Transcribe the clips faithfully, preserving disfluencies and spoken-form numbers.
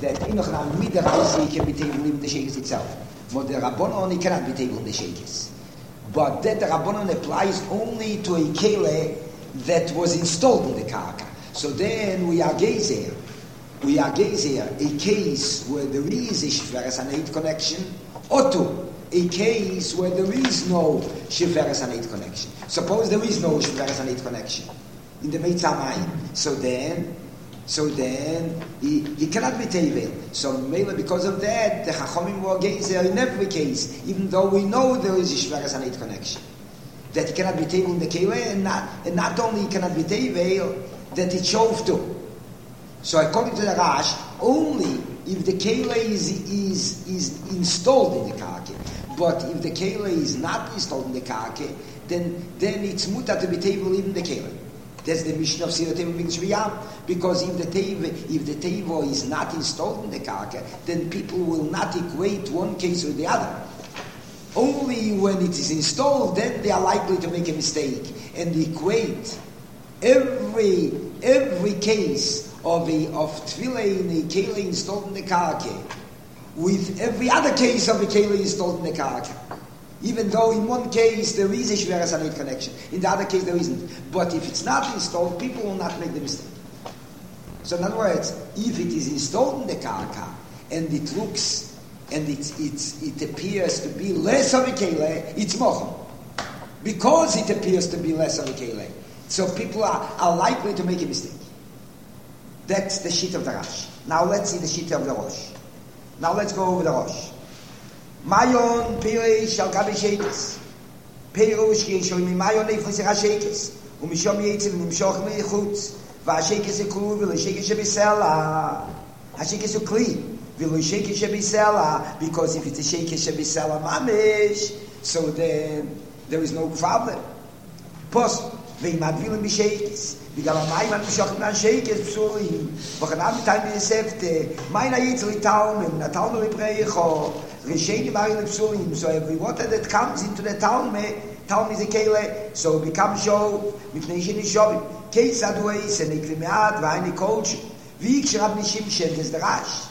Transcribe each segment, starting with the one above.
that in a middle Reise can be taken in the shakers itself. But the Rabbanon only cannot be taken in the shakers. But that the Rabbanon applies only to a kele that was installed in the karka. So then we are gezer. We are gezer a case where there is a Shveres Haneit connection, or to a case where there is no Shveres Haneit connection. Suppose there is no Shveres Haneit connection in the Meitzah. So then, so then he, he cannot be tevel. So maybe because of that, the Chachomim were gezer in every case, even though we know there is a Shveres Haneit connection. That he cannot be tevel in the kele, and not, and not only he cannot be tevel, that it shove to. So according to the Rash, only if the kele is, is, is installed in the karke. But if the kele is not installed in the karke, then then it's mutar to be tevel even the kele. That's the mission of Sira Tevel B'Shviyam. Because if the tevel if the tevel is not installed in the karke, then people will not equate one case with the other. Only when it is installed, then they are likely to make a mistake and equate every every case of a of tefillah in a kele installed in the karke with every other case of a kele installed in the karke. Even though in one case there is a Shveres Haneit connection, in the other case there isn't. But if it's not installed, people will not make the mistake. So in other words, if it is installed in the karka and it looks and it's it's it appears to be less of a kele, it's mochum. Because it appears to be less of a kele. So people are, are likely to make a mistake. That's the sheet of the Rash. Now let's see the sheet of the Rosh. Now let's go over the Rosh. Mayon Pirush al Gabi Shekes. Pirush Yeshoi Mayon Neflis Shekes. Umishom Yetzel Nimshoch Meichutz. VaShekes Ekru VeLeShekes Shebisela. HaShekes Ukli VeLeShekes Shebisela. Because if it's a Shekes Shebisela Mamish, so then there is no problem. Post Veimadvilim B'Shekes. בגלל המים המשוכן מהשקס פסולים וכנם מתאים בספטה מים היצר לתאומים נתאונו לפרייכו רשייני מים לפסולים so every water that comes into the taume taume is a kele so it becomes show מפני שנשובים כיצד הוא עשה נקרא מעט ואיני קולש wie כשרב נשים של דרש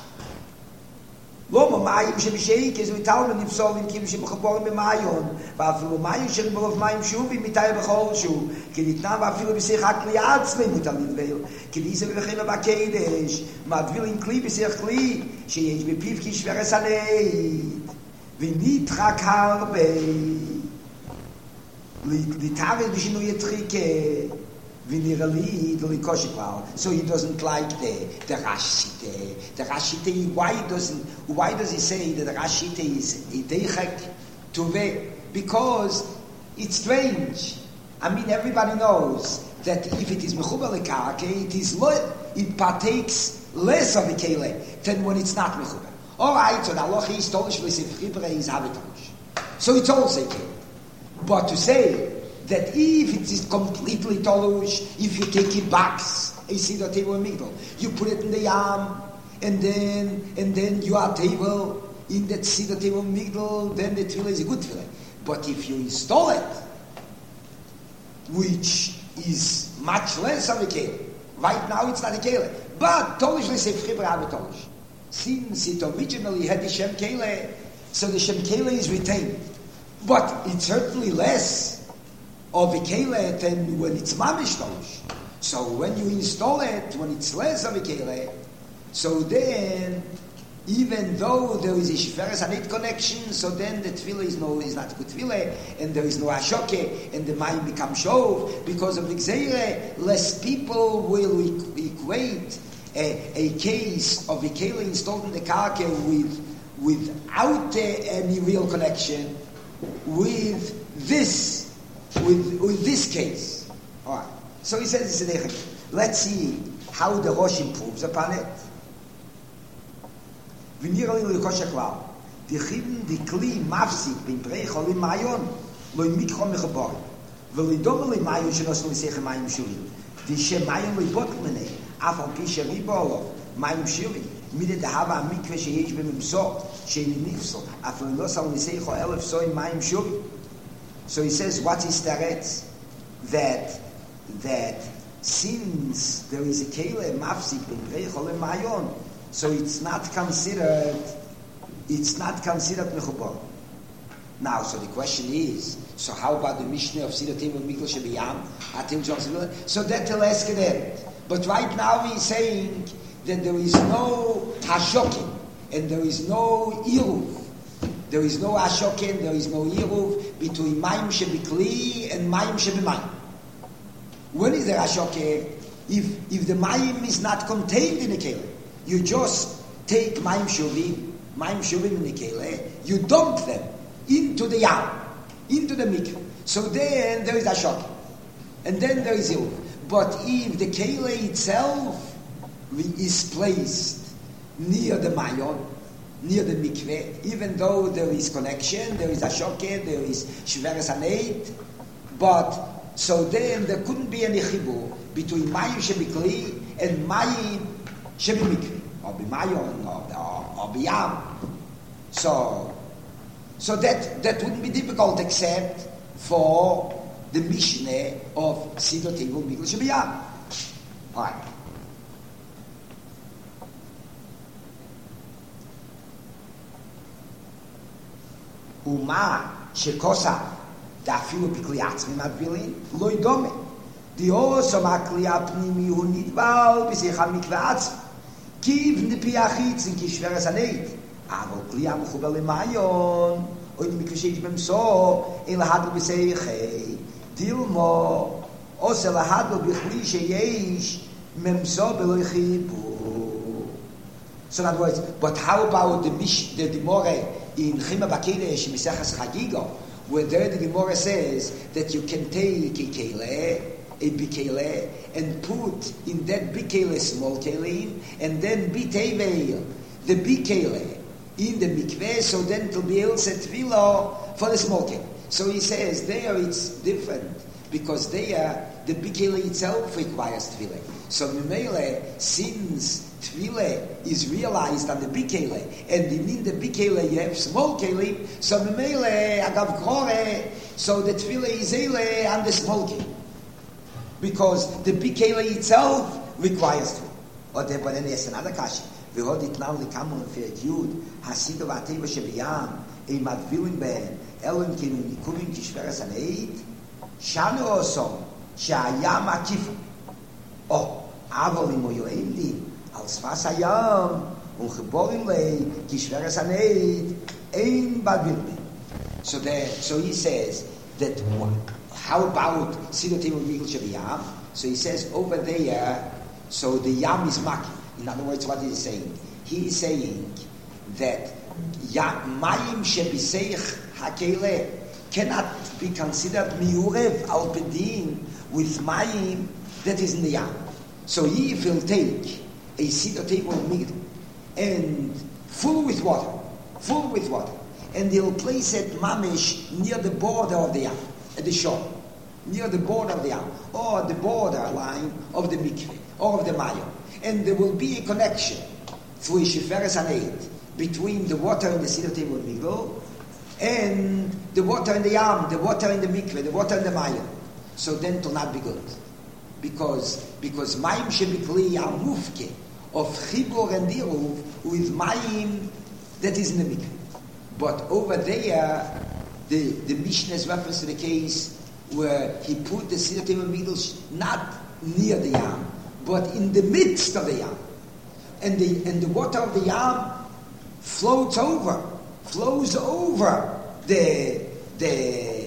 לא מים שבשקס ותאומים נפסולים כאילו שמחבורים במיון ואפילו מים שרבוב מים שובים מתאים בכל שוב כי ניתנה ואפילו בשיח הכלי עצמי מותר לדבר כי דיסה בבחינה בקדש מדביל עם כלי בשיח כלי שיש בפיו כשברס הנית ונתחק הרבה להתארץ בשינוי יתחיקה ונראה לי לקושי כבר so he doesn't like the the Rashite the Rashite why doesn't why does he say that the Rashite is a deichek to be because it's strange. I mean everybody knows that if it is mechubar lekake it is it partakes less of a kele than when it's not mechubar. All right, so the halacha is tolish v'sefchibre is havitolish, so it's also a kele. But to say that if it is completely tolush, if you take it back, a siddur table in middle, you put it in the yam, and then and then you are table in that siddur table in middle, then the tefillah is a good tefillah. But if you install it, which is much less of a kele, right now it's not a kele, but tolush l'sefchibre have a tolush. Since it originally had the shem kele, so the shem kele is retained, but it's certainly less of a kele than when it's mamish tolush. So when you install it, when it's less of a kele, so then even though there is a Shveres Haneit connection, so then the tefillah is no is not good tefillah, and there is no ashoke, and the mayim become shov because of the gzeire. Less people will equate a, a case of a kele installed in the karke with without uh, any real connection with this. With, with this case. All right. So he says, let's see how the Rosh improves upon it. ונראה לי לקוש הכלל. דכיבן דכלי מפסיק בין פרי חולים מעיון, לא מיקרו מחבור. ולדובר לי מעיון שנוסו לשיח מים שורים. דשם מעיון לא יבוטל מני, אף על פי שריבו עליו, מים שורים. מידי דהבה המקווה שיש בממסור, שאיני נפסל, אף לא סל לשיחו אלף סוים מים שורים. So he says, what is teretz? That, that since there is a kele mafsik ben brechol and mayon, So it's not considered, it's not considered mechubor. Now, so the question is, so how about the Mishnah of Siddur Tevul Mikol Shebiyam? So that will ask them. But right now he's saying that there is no hashokin, and there is no iruv. There is no hashokin, there is no iruv between mayim shebikli and mayim shebemayim. When is there hashokin? If if the mayim is not contained in the keli, you just take mayim shuvim, mayim shuvim in the keli, you dump them into the yam, into the mikveh. So then there is hashokin, and then there is iruv. But if the keli itself is placed near the mayon, near the mikveh, even though there is connection, there is a shoket, there is shveres haneit, but so then there couldn't be any chibur between mayim shebikli and mayim shebimikveh, or b'mayon, or, or, or b'yam. So, so that that wouldn't be difficult except for the Mishnah of Siddur Tevul Mikol Shebiyam. All right. ומה שכוסה דאפילו בכלי עצמי מטבילין לא ידומה דיוסו מהכלי הפנימי הוא נטבל בשיח המקווה עצמי כי בנפי החיצים כשברס הנית אבל כלי המחובר למיון או אם מקווה שיש במסו אלא הדל בשיחי דילמו עושה להדל בכלי שיש ממסו בלא חיבור. So in other words, but how about the Mish, the Gemara in Chima Bakedesh, Misechas Chagiga, where there the Gemara says that you can take a kele, a big kele, and put in that big kele small kele, and then bitevel the big kele in the mikveh, so then to be able to tefillah for the small kele. So he says there it's different because there the big kele itself requires tefillah. So Mimele, since Tefillah is realized on the big kele, and in the big kele you have small kele, so Mimele, Agav Kore, so the Tefillah is ele on the small kele. Because the big kele itself requires Tefillah. Or there, but then there's another question. והוד יתנאו לקמו לפרק י' הסידו והטבע שבים אם הדבילים בהם אלו אם כאילו ניקומים כשברס הנאית שנו עושו שהים עקיפו או אבל אם הוא יואם לי על שפס הים ומחבורים לי כשברס הנאית אין בדבילים. So there, so he says that how about Siddur Tevul Mikol Shebiyam? So he says over there, so the yam is maki. In other words, what is he saying? He is saying that mayim shebiseich hakele cannot be considered miurev al bedin with mayim that is in the yam. So he will take a Siddur Tevul Mikol and full with water, full with water, and he'll place it mamish near the border of the yam, at the shore, near the border of the yam, or the border line of the mikveh, or of the mayim. And there will be a connection through Sheferes Haneit between the water in the Siddur Tevul Mikol and the water in the Yam, the water in the Mikveh, the water in the Mayim. So then it will not be good. Because because Mayim Shebikli are mufke of Chibur and Iruv with Mayim that is in the Mikveh. But over there, the, the Mishnah is reference to the case where he put the Siddur Tevul Mikol not near the Yam, but in the midst of the yam, and the and the water of the yam floats over, flows over the the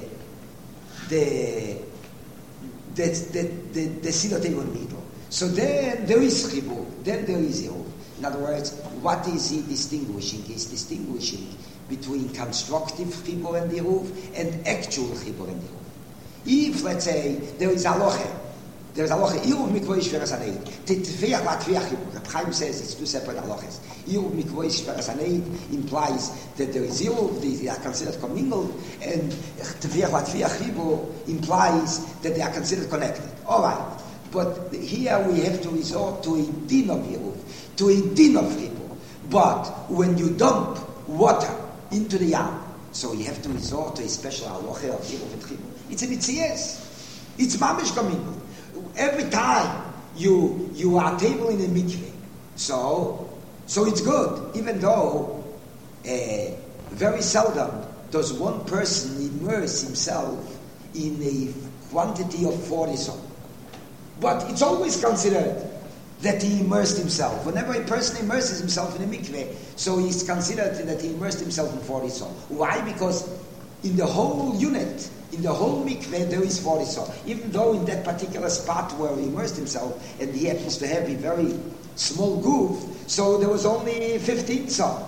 the the the the, the Siddur Tevul Mikol. So then there is chibur, then there is iruv. In other words, what is he distinguishing? He's distinguishing between constructive chibur and iruv and actual chibur and iruv. If let's say there is aloche. There's halacha iruv mikvah shveres haneit. Tetfiach latfiach chibur. Reb Chaim says it's two separate halachas. Iruv mikvah shveres haneit implies that there is iruv, they are considered commingled, and tetfiach latfiach chibur implies that they are considered connected. All right, but here we have to resort to a din of iruv, to a din of chibur. But when you dump water into the yam, so you have to resort to a special halacha of iruv and chibur. It's an itzias. It's mamish commingled. Every time you you are tabling a mikveh, so So it's good, even though uh, very seldom does one person immerse himself in a quantity of forty saw. But it's always considered that he immersed himself. Whenever a person immerses himself in a mikveh, so he's considered that he immersed himself in forty saw. Why? Because in the whole unit, in the whole mikveh, there is forty saw. Even though in that particular spot where he immersed himself, and he happens to have a very small goof, so there was only fifteen saw.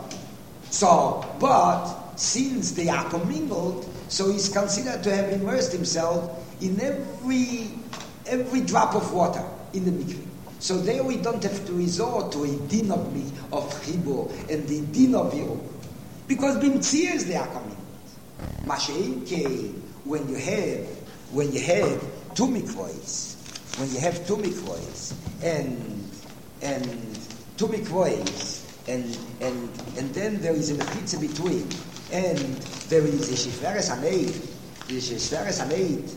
So, but since they are commingled, so he's considered to have immersed himself in every every drop of water in the mikveh. So there we don't have to resort to a din of mi, of chibur and the din of yiruv, because b'mtzias they are commingled. Masha'inke, when you have when you have two mikvahs, when you have two mikvahs and and two mikvahs and and and then there is a mechitza between, and there is a shifreres haneid, there is a shifreres haneid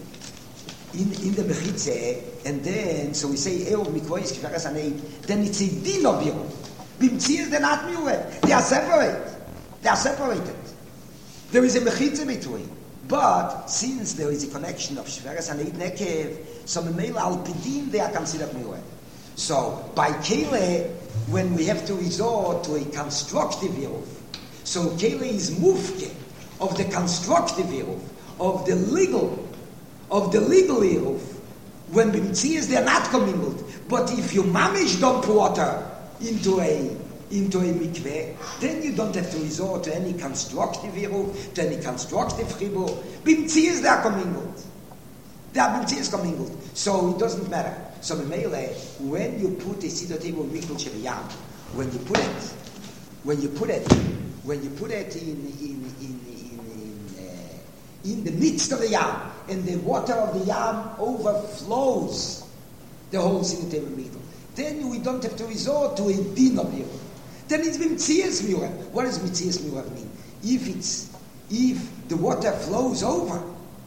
in in the mechitza, and then so we say eov mikvahs shifreres haneid, then it's a din of yiruv. B'mtzias they're not miured, they are separate, they are separated. There is a mechitza between. But since there is a connection of shveres haneid nekev, so memela al pidin they are considered miured. So by kele, when we have to resort to a constructive yiruv, so kele is mufke of the constructive yiruv, of the legal, of the legal yiruv. When b'mtzias they are not commingled, but if you mamish dump water into a into a mikveh, then you don't have to resort to any constructive yiruv, to any constructive chibur. B'mtzias they are commingled. They are b'mtzias commingled. So it doesn't matter. So memele, when you put a siddur table mikveh shebiyam, when you put it, when you put it, when you put it in in in in in, uh, in the midst of the yam, and the water of the yam overflows the whole siddur table mikveh, then we don't have to resort to a din of yiruv. Then it's mitzias miurev. What does mitzias miurev mean? If it's if the water flows over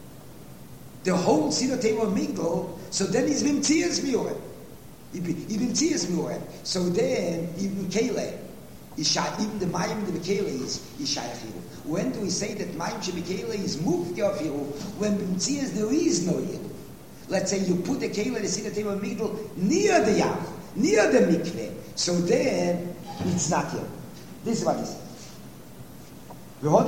the whole siddur table mingle, so then it's mitzias miurev. It's mitzias miurev. So then even kele, even the mayim the kele is ishayach yiruv. When do we say that mayim shebekele is moved of yiruv? When mitzias there is no yiruv. Let's say you put the kele the siddur table mingle near the yam, near the mikveh. So then it's not here. This is what he says. The water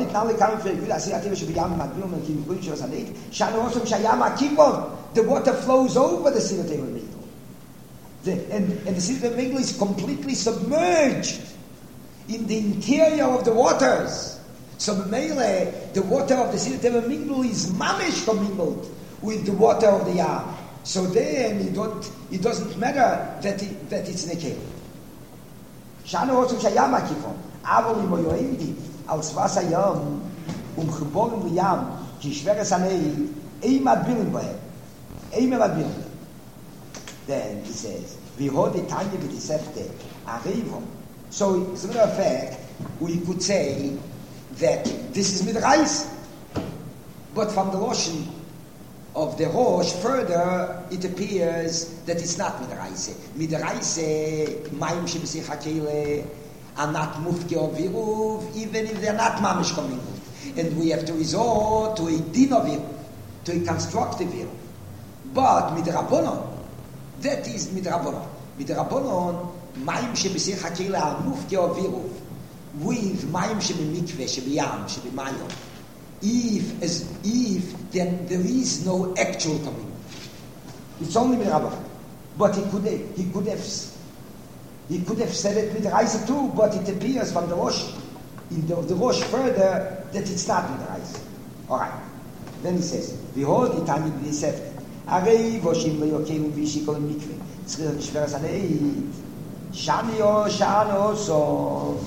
flows over the siddur table mingle. The, and, and the siddur table mingle is completely submerged in the interior of the waters. So mele, the water of the siddur table mingle is mamish commingled with the water of the yam. So then it don't it doesn't matter that it, that it's neked. Shana also shayam akifon. Aber im yoyimdi als Wasser yam um geboren wie yam, die schwere sanei, einmal billen bei. Einmal billen. Then he says, we hold the tanya with the septe, arrivo. So as a matter of fact, we could say that this is with rice, but from the Russian of the Rosh, further, it appears that it's not midraise. Midraise, mayim shebesich hakele, are not mufke of yiruv, even if they're not mamish commingled. And we have to resort to a din of yiruv, to a constructive yiruv. But midrabonon, that is midrabonon. Midrabonon, mayim shebesich hakele are mufke of yiruv, with mayim shebemikveh, shebeyam, shebemayom. If as if then there is no actual coming, it's only mirabah. But he could have, he could have he could have said it with Reise too. But it appears from the Rosh in the, the Rosh further that it's not with Reise. All right. Then he says, "Behold, the time he said, Arei voshim leyokim v'shikol mikveh tzrich shveras haneid shamio shano so."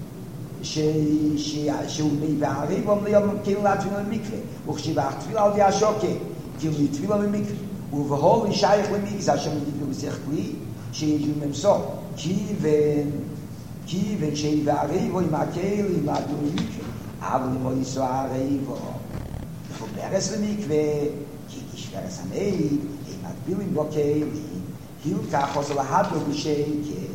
שהוא בערים אומרים כאילו להתפילה במקווה וכשבח תפילה על די השוקה כאילו להתפילה במקווה ובהול ישייך למקווה זה אשר מדידו בשיח כלי שיש בממסור כיוון כיוון שהיא בעריבו עם הקהל עם להדו במקווה אבל אם הוא יסוע עריבו וחוברס למקווה כי כשברס הנאית הם מגבילים בו כלים כאילו כך עושה להדו בשייקס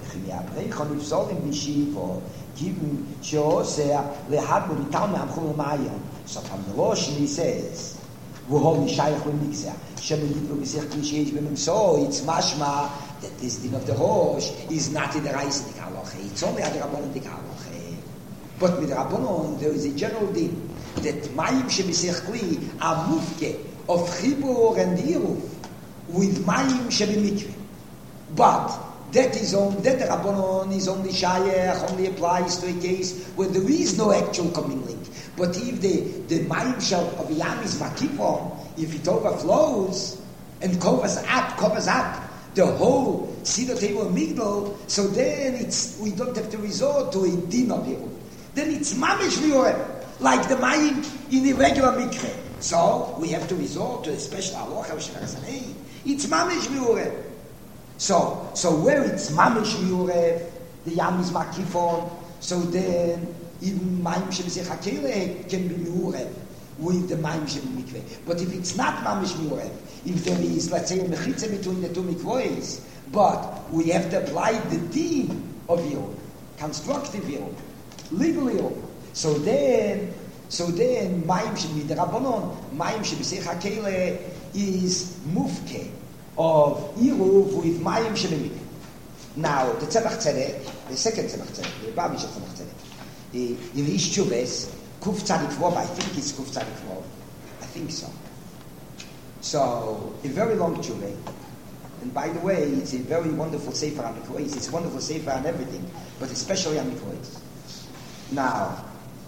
Chimia Brechon if Solim Bishivo, given Shosea, Lehadmu Vitalme Amchul Mayon. So from the Rosh he says, Wuhol Nishayach Lemixia, Shemelidro Misech Klishej Bemim. So it's mashma that this din of the Rosh is not in the Reis Dik Halacha. It's only at the Rabbanon Dik Halacha. But with Rabbanon there is a general din that Mayim Shemisech Kli are mufke of Chibur and Iruf with Mayim Shebimikve. But that is on that the Rabbanon is only Shayach, only applies to a case where there is no actual commingling. But if the the Mayim shel of Yam is Makipon, if it overflows and covers up, covers up the whole Seder table Migdal, so then it's we don't have to resort to a din of Iruf. Then it's Mamish Liorem, like the Mayim in the regular Mikre. So we have to resort to a special halacha. It's Mamish Liorem. So, so where it's mamish miurev, the yam is makifon. So then, even mayim shebizeh hakele can be miurev with the mayim shebimikveh. But if it's not mamish miurev, if there is, let's say, a mechitza between the two mikvois, but we have to apply the din of Yom, constructive Yom, legal Yom. So then, so then mayim shebi the rabbanon, mayim shebizeh hakele is mufke of Iruv with Mayim Shemimik. Now, the Tzemach Tzedek, the second Tzemach Tzedek, the Babish of Tzemach Tzedek, in Ish Chubes, Kuf Tzadik Vov, I think it's Kuf Tzadik Vov. I think so. So, a very long Chubeh. And by the way, it's a very wonderful Sefer on Mikvois. It's a wonderful Sefer on everything, but especially on Mikvois. Now,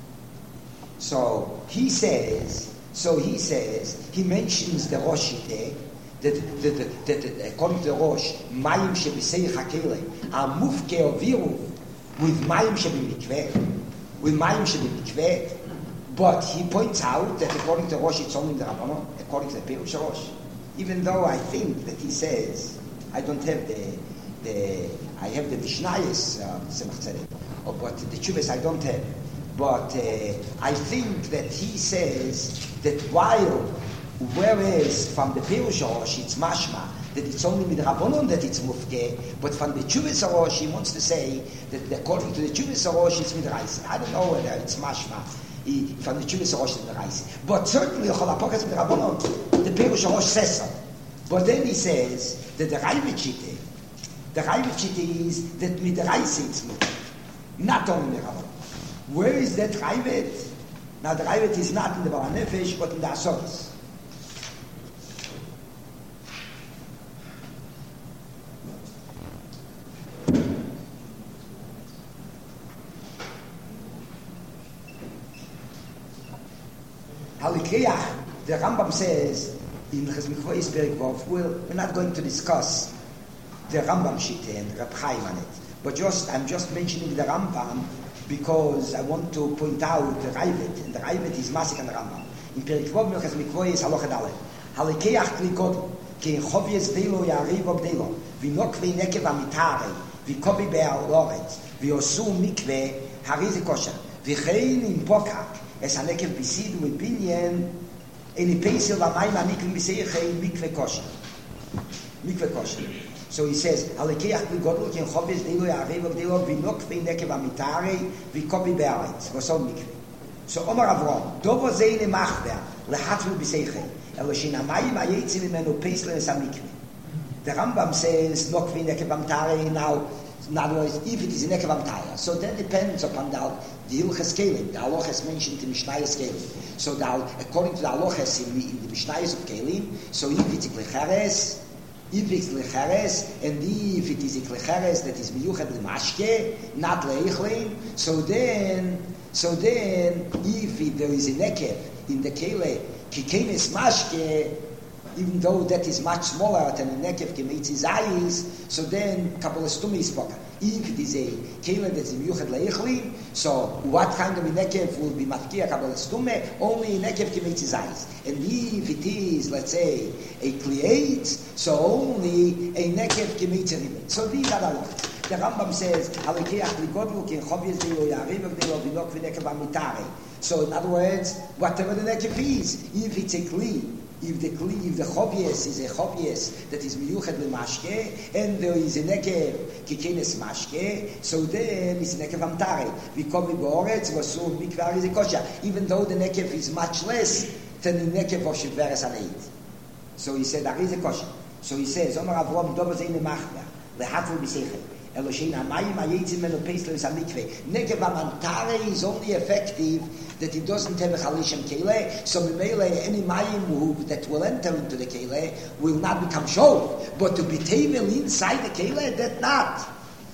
so, he says, so he says, he mentions the Rosh there, that, that, that, that, that according to the Rosh, Mayim Shebisei Hakele are mufke of Iruv with Mayim Shebimikveh, with Mayim Shebimikveh. But he points out that according to the Rosh, it's only the Rabbanon, according to the Perush Rosh. Even though I think that he says, I don't have the, the I have the Mishnayos, Tzemach Tzedek, uh, but the Chuvas I don't have. But uh, I think that he says that while whereas from the Perush Rosh it's mashma that it's only with Rabbanon that it's mufke, but from the Chuvas Rosh he wants to say that according to the Chuvas Rosh it's midraisi. I don't know whether it's mashma he, from the Chuvas Rosh it's midraisi, but certainly Cholapokas with Rabbanon. The Perush Rosh says so. But then he says that the Raivachite, the Raivachite is that midraisi it's mufke, not only with Rabbanon. Where is that Raivet? Now the Raivet is not in the Baal Nefesh but in the Asoris. Halikriach, the Rambam says in Chesmikvois Perek Vov, well, we're not going to discuss the Rambam Shite and Reb Chaim on it, but just I'm just mentioning the Rambam because I want to point out the Raivet, and the Raivet is Masik and the Rambam. In Perek Vov Chesmikvois Halacha Dalet, Halikriach Klikod ke Chovies Delo Yariv Obdelo, Vinok Veinekev Amitare, Vikobi Be'al Loretz, Viosu Mikve Harize Kosher, Vichein in Pokak. Es a nekev bisid with binyan in a pencil la mai maniklim biseiche mikve kosher. Mikve kosher. So he says, Alekeach bi godel ken choves delo yarev of delo vinok ve nekev amitare vi kobi bearetz. Was on mikve. So Omar Avram, dovo zeine machber lehatvu biseiche. Elo shina mai mayetzi mimenu pencil es a mikve. The Rambam says nok ve nekev amitare now. In other words, if it is in Ekev Amtaya, so that depends upon the the Hilchas Kelim. The Halachas mentioned in Mishnayos Kelim. So the, according to the Halachas in the, in the Mishnayos of Kelim, so if it's a Klecheres, if it's Klecheres, and if it is a Klecheres that is Miyuchat L'Mashke, not Leichlin, so then, so then, if it, there is a Nekev in the Kele, Kikenes Mashke, even though that is much smaller than a nekev kemeitzi zayis, so then Kabbalah Stumi is spoken. If it is a kele that is miyuchat leichli, so what kind of a nekev will be mafkia Kabbalah Stumi? Only a nekev kemeitzi zayis. And if it is, let's say, a klieit, so only a nekev kemeitzi rimet. So these are the laws. The Rambam says, Halikeach ligodlu ken chovies delo yarev delo vinok v'nekev amitare. So in other words, whatever the nekev is, if it's a kli, if the kli, if the chobies is a chobies that is miyuched lemashke, and there is a nekev kikenes mashke, so then it's a nekev amtare. We come in Boretz, Vasum, Mikvar is a kosher, even though the nekev is much less than the nekev of Shveres Aneit. So he said, there is a kosher. So he says, Omar Avrom, Dobo Zeine Machna, Lehatru B'Seichel, Eloshein HaMayim HaYetzim Meno Peislo Is HaMikveh. Nekev amtare is only effective that it doesn't have a chalishem kele, so memele any mayim who that will enter into the kele will not become shov, but to be tevel inside the kele, that not.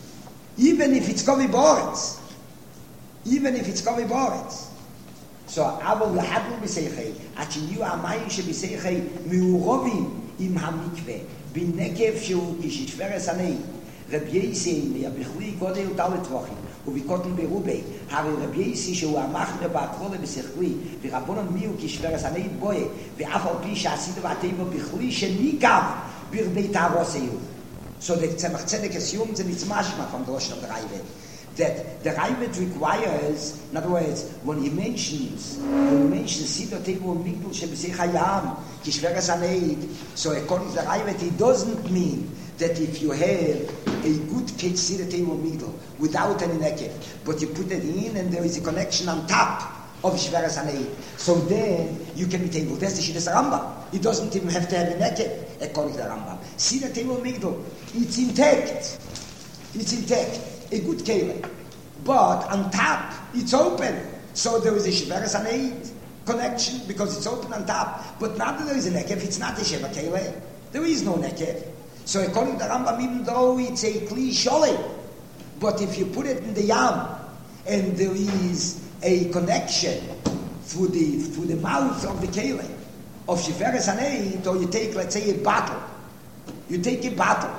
Even if it's kovi boretz, even if it's kovi boretz. So avol lahadlu b'seichei, achiyu amayim sheb'seichei miurovim im hamikve b'nekev shehu kishishveres anei Reb Yisei me'abichui godel dalet vachim. ובקוטן ברובי, הרי רבי יסי שהוא המחמר בהתחולה בשכלי, ורבונון מיהו כשברס הנאית בויה, ואף על פי שעשיתו ועתיבו בכלי שניגב ברבי תהרוס היו. So the Tzemach Tzedek assumes, and it's mashma from the Rosh of the Raivet, that the Raivet requires, in other words, when he mentions, when he mentions Sidor Tevu Migdal Shebesei Hayam, Kishveres Haneit, so according to the Raivet, it doesn't mean that if you have a good cake Sidor Tevu Migdal without any nekev, but you put it in and there is a connection on top of Shveres Haneit, so then you can be table. That's the Shittas Rambam. It doesn't even have to have a nekev, according to the Rambam. Sidor Tevu Migdal, it's intact. It's intact. A good kele. But on top, it's open. So there is a Shveres Haneit connection because it's open on top. But now that there is a nekev, it's not a Sheva kele. There is no nekev. So according to the Rambam, even though it's a kli shole, but if you put it in the yam, and there is a connection through the through the mouth of the kele of Shveres Haneit, or you take, let's say, a bottle. You take a bottle.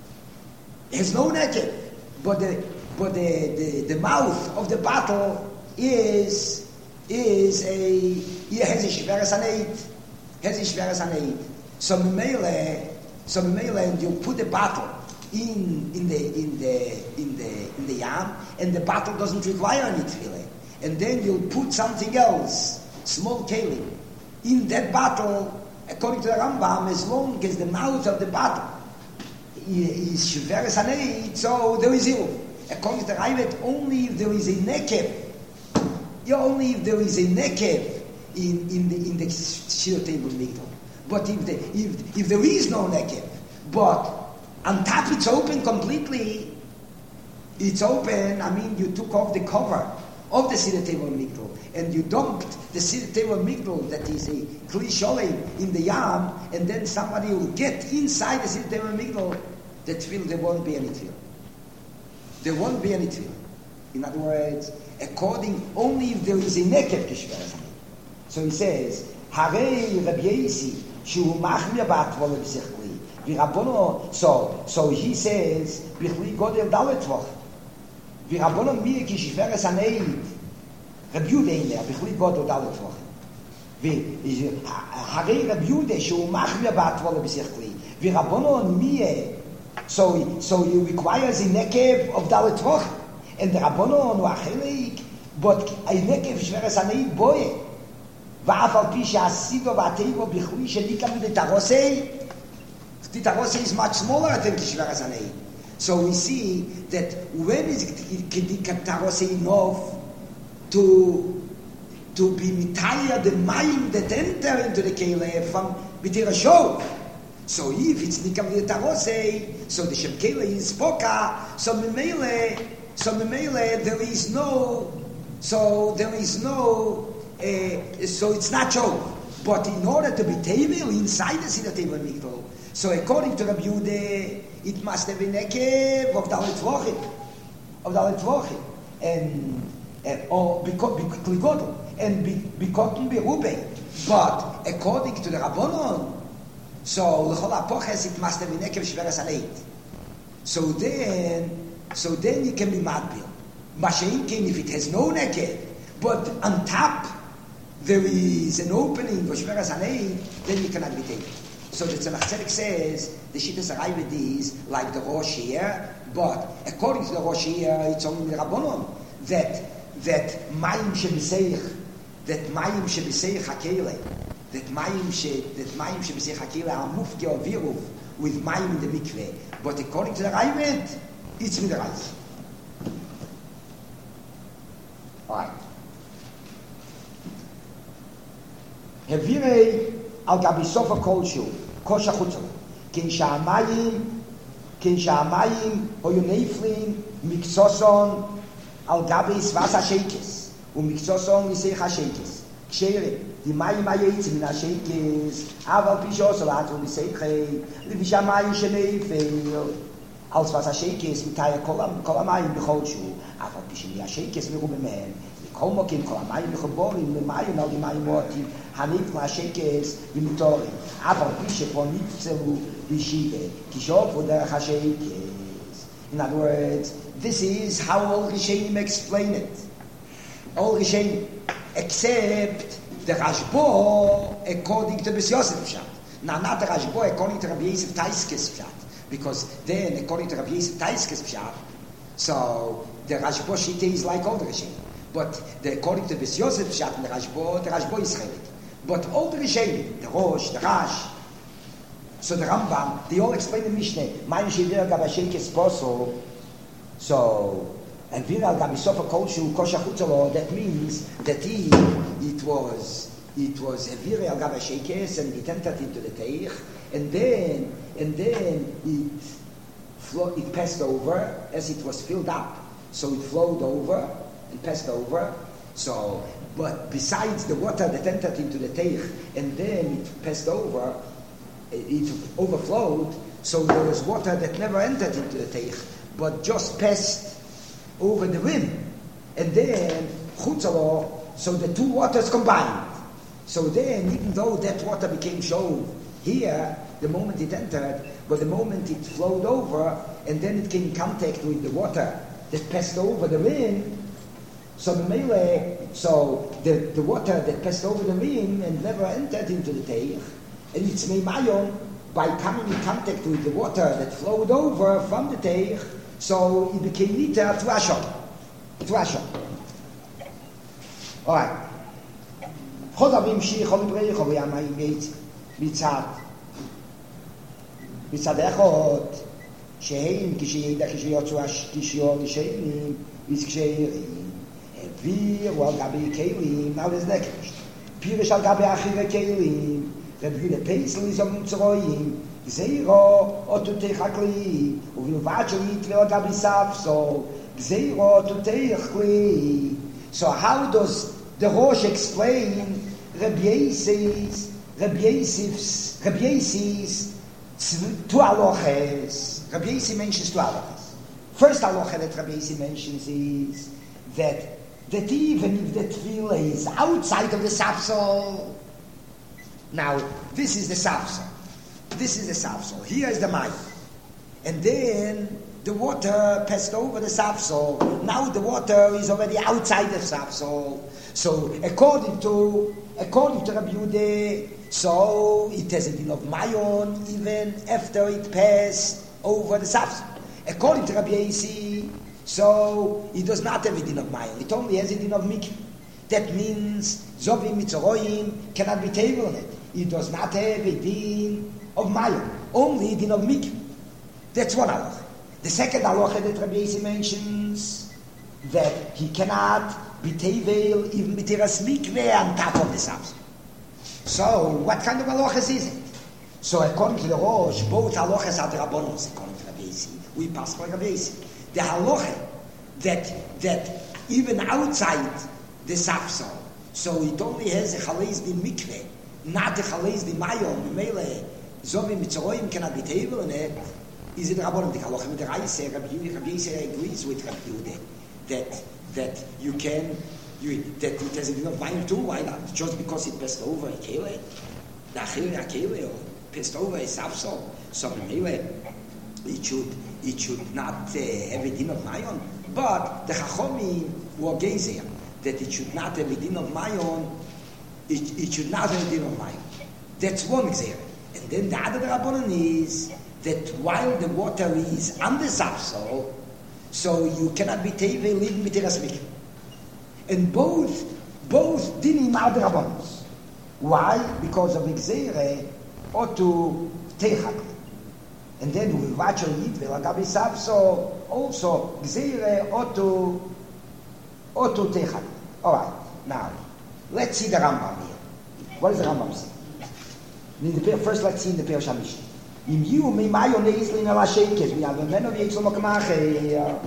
It has no nekev, but the but the, the, the mouth of the bottle is is a it has a Shveres Haneit, has a Shveres Haneit. So memele, so memele, and you put the bottle in in the in the in the in the yam, and the bottle doesn't require any tefillah. And then you'll put something else, small kelim, in that bottle, according to the Rambam, as long as the mouth of the bottle is Shveres Haneit, so there is ill. According to the Raivet, only if there is a nekev, only if there is a nekev in in the in the Shir table middle. But if the if if there is no nekev, but on top it's open completely, it's open. I mean, you took off the cover of the Siddur Table Migdal, and you dumped the Siddur Table Migdal that is a Kli Sholem in the Yam, and then somebody will get inside the Siddur Table Migdal, the tefillah, there won't be any tefillah. There won't be any tefillah. In other words, according, only if there is a nekev kishveres haneit. So he says, Harei Rabbi Yisi, shu machmir ba'atvol b'sechli, v'Rabbono, so, so he says, b'chli godel dalet tvach, v'Rabbono mir kishveres haneit, Rabbi Yehuda imer, b'chli godel dalet tvach. Harei Rabbi Yehuda, shu machmir ba'atvol b'sechli, v'Rabbono mir, so, so he requires a nekev of dalet tvach, and the Rabbonon were achelik, but a nekev Shveres Haneit boye. Va'af al pi she'asido va'ateivo b'chui she'nikam the tarosei. The tarosei is much smaller than the Shveres Haneit. So we see that when is kedika tarosei enough to to be mitayah the mayim that enter into the kele from b'tir shov. So if it's nikam the tarosei, so the shem kele is poka. So memele. So memele, there is no, so there is no, uh, so it's not show. But in order to be tevil inside the Siddur Table Migdal, so according to Rabbi Yehuda, it must have been nekev of dalet tvachim, of dalet tvachim, and uh, or because kligodol and bikotten berube. But according to the Rabbonon, so l'chol apoches it must have been nekev Shveres Haneit. So then. So then you can be madbil. Masha'inkin, if it has no nekev, but on top there is an opening for Shveres Haneit, then you cannot be taken. So the Tzemach Tzedek says the Shittas Raivet is like the Rosh here, but according to the Rosh here, it's only the Rabbonon that that Mayim shebiseich, that Mayim shebiseich hakele, that mayim she that mayim she b'seich hakila are mufke or viruf with mayim in the mikveh. But according to the Raimed, it's with the rice. All right. Hevirei al gabi sofa kolshu kosha chutzah kin sha'amayim kin sha'amayim hoyu neiflin miksoson al gabi svasa sheikes u miksoson isei ha-sheikes kshere di mayim ha-yeitz min ha-sheikes aval pishos olat u isei chei levi sha'amayim sheneifel al svasa sheikes mitaya kol ha-mayim b'cholshu aval pishos ha-sheikes miru b'mehen כל מוקים, כל המים מחוברים, למים על מים מועטים, הנפלא השקס ומתורים. אבל פי שפה נפצלו בישיבה, כשאופו דרך השקס. In other words, this is how all Rishonim explain it. All Rishonim, except the Rashbo according to Bes Yosef Pshat. Now, not the Rashbo according to Rabbi Yosef Taiskes Pshat, because then, according to Rabbi Yosef Taiskes Pshat, so the Rashbo Shita is like all the Rishonim. But the, according to Bes Yosef Pshat and the Rashbo, the Rashbo is chelik. But all the Rishonim, the Rosh, the Rash, so the Rambam, they all explain the Mishnah. Mein shevir gab hashekes posol. So, and vir al gab sofa kolshu kosha chutzalo. That means that he, it was, it was a vir al gab hashekes, and it entered into the teich, and then, and then it, flo- it passed over as it was filled up. So it flowed over. And passed over. So, but besides the water that entered into the teich and then it passed over, it overflowed. So there was water that never entered into the teich, but just passed over the rim, and then chutzalo. So the two waters combined. So then, even though that water became shown here, the moment it entered, but the moment it flowed over, and then it came in contact with the water that passed over the rim. So the melee, so the, the water that passed over the rim and never entered into the teich, and it's meimayon by coming in contact with the water that flowed over from the teich, so it became niter tvashon. Tvashon. All right. Chodavim shi cholibrei choviyamayim yetz mitzad mitzad echot sheheim kishiyeda kishiyotzu kishiyot sheheim is ksheheim. Vir wal gabi kelim, now there's next. Pirish al gabi achire kelim, the vile peisel is am tzroim, gzeiro otu techakli, uvil vachli tle al gabi safso, gzeiro otu techakli. So how does the Rosh explain Rabbi Yosef's, Rabbi Yosef's, Rabbi Yosef's two aloches? Rabbi Yosef mentions two aloches. First aloche that Rabbi Yosef mentions is that that even if the tefillah is outside of the safsol, now this is the safsol, this is the safsol, here is the mayim, and then the water passed over the safsol, now the water is already outside the safsol, so according to according to Rabbi Yehuda, so it has a din of mayon even after it passed over the safsol. According to Rabbi Yosef, so it does not have a din of mayon. It only has a din of mikveh. That means zovim mitzoroim cannot be table on it. It does not have a din of mayon. Only a din of mikveh. That's one halacha. The second halacha that Rabbi Yosef mentions that he cannot be table even b'tiras mikveh on top of the sabbath. So what kind of halachas is it? So according to the Rosh, both halachas are the rabbonos. According to Rabbi Yosef, we pass by Rabbi Yosef. The halacha that that even outside the safsal, so it only has a chalez di mikveh, not a chalez di mayon. Mele zovim mitzoroim cannot be table in it. Is it rabbanon? The halacha with the Raisa, Rabbi Yosef agrees with Rabbi Yehuda that that you can you that it has a din of mayon too. Why not? Just because it passed over a kele, the achil a kele or passed over a safsal, so mele it should. It should not uh, have a din of mayon, but the Chachomim were gezer that it should not have a din of mayon. It, it should not have a din of mayon. That's one gezer. And then the other rabbanon is that while the water is on the safsol, so you cannot be tevel even b'tiras mikveh. And both both dinim are the rabbanos. Why? Because of Gzeire or to Techak. And then we watch on Yidvel, Agabi Savso, also Gzeire or to or to Techak. Alright, now, let's see the Rambam here. What does the Rambam say? In the, first, let's see in the Perush HaMishnah. Im Yiu mi mayo neizlin ala sheikes. We have a man of Yitzhak Mokamache.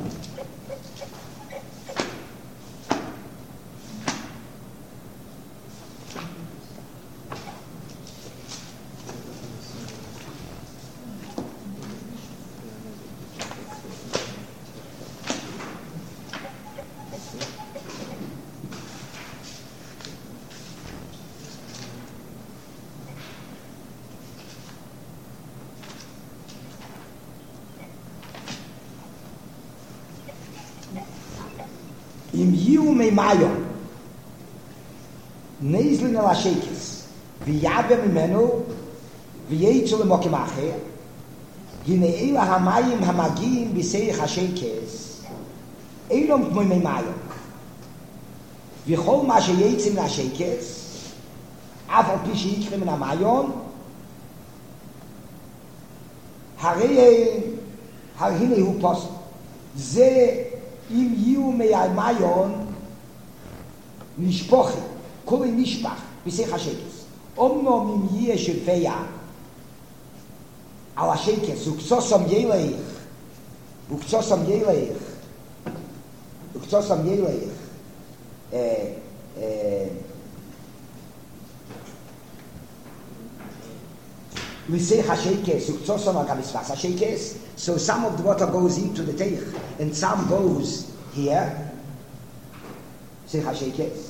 Im Yiu mi mayo neizlin ala sheikes. ויעבר ממנו וייצא למוקם אחר, הנה אלה המים המגיעים בסייח השקס, אילום כמו מי מים. וכל מה שייצא מן השקס, אף על פי שיקרה מן המיון, הרי הנה הוא פוסק. זה אם יהיו מהמיון נשפוכי, כל נשפך בסייח השקס. אומנם אם יהיה שפע על השקס וקצוסם ילך וקצוסם ילך וקצוסם ילך לסייח השקס וקצוסם על גבי השקס, so some of the water goes into the teich and some goes here, סייח השקס.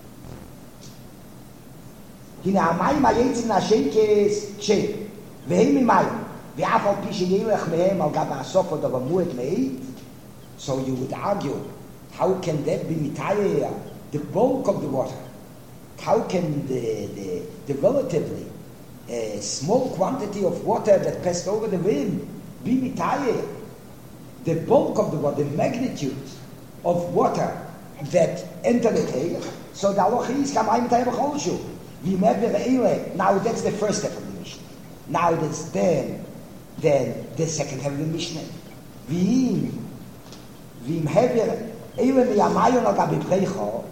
הנה המים היצאים מהשקס קשה, והם ממים, ואף על פי שילך מהם על גב הסוף עוד הרמות מעיד, so you would argue, how can that be mitayah, the bulk of the water? How can the, the, the relatively uh, small quantity of water that passed over the rim be mitayah? The bulk of the water, the magnitude of water that entered the teich, so the halacha is kamayim mitayah b'chol shu. Now that's the first step of the Mishnah. Now that's then, then the second half of the Mishnah. V'im, v'im hever eile miyamayon al gabi breicho,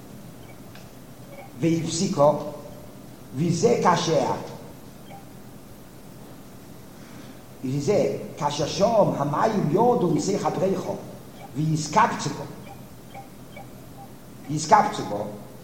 v'yivsiko, v'zeh kasher, v'zeh kasher shom hamayim yodu v'zeh habreicho, v'yizkaptzu bo, yizkaptzu bo,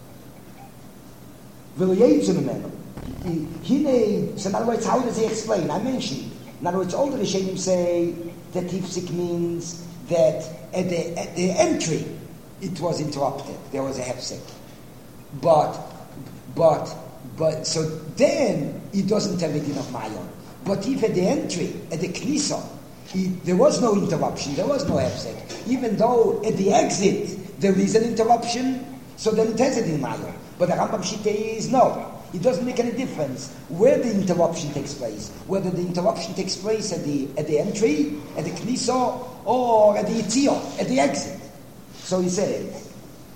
will yetsu memeno. Hine, so in other words, how does he explain? I mentioned, in other words, all the Rishonim say that Hifzik means that at the, at the entry it was interrupted, there was a hefsek. But, but, but, so then he doesn't have it enough mayon. But if at the entry, at the knisa, there was no interruption, there was no hefsek, even though at the exit there is an interruption, so then it has it in mayon. But the Rambam Shita is no. It doesn't make any difference where the interruption takes place. Whether the interruption takes place at the at the entry, at the Kniso, or at the Yitzio, at the exit. So he says,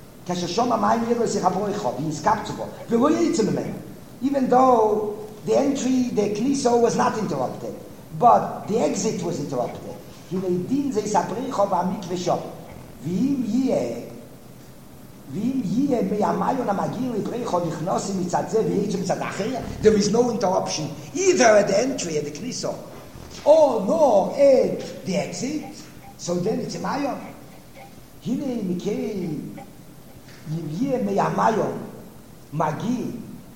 even though the entry, the Kniso was not interrupted, but the exit was interrupted. There is no interruption either at the entry at the Kniso or nor at the exit, so then it's a mayon. Hine mikei yivye meyamayon magi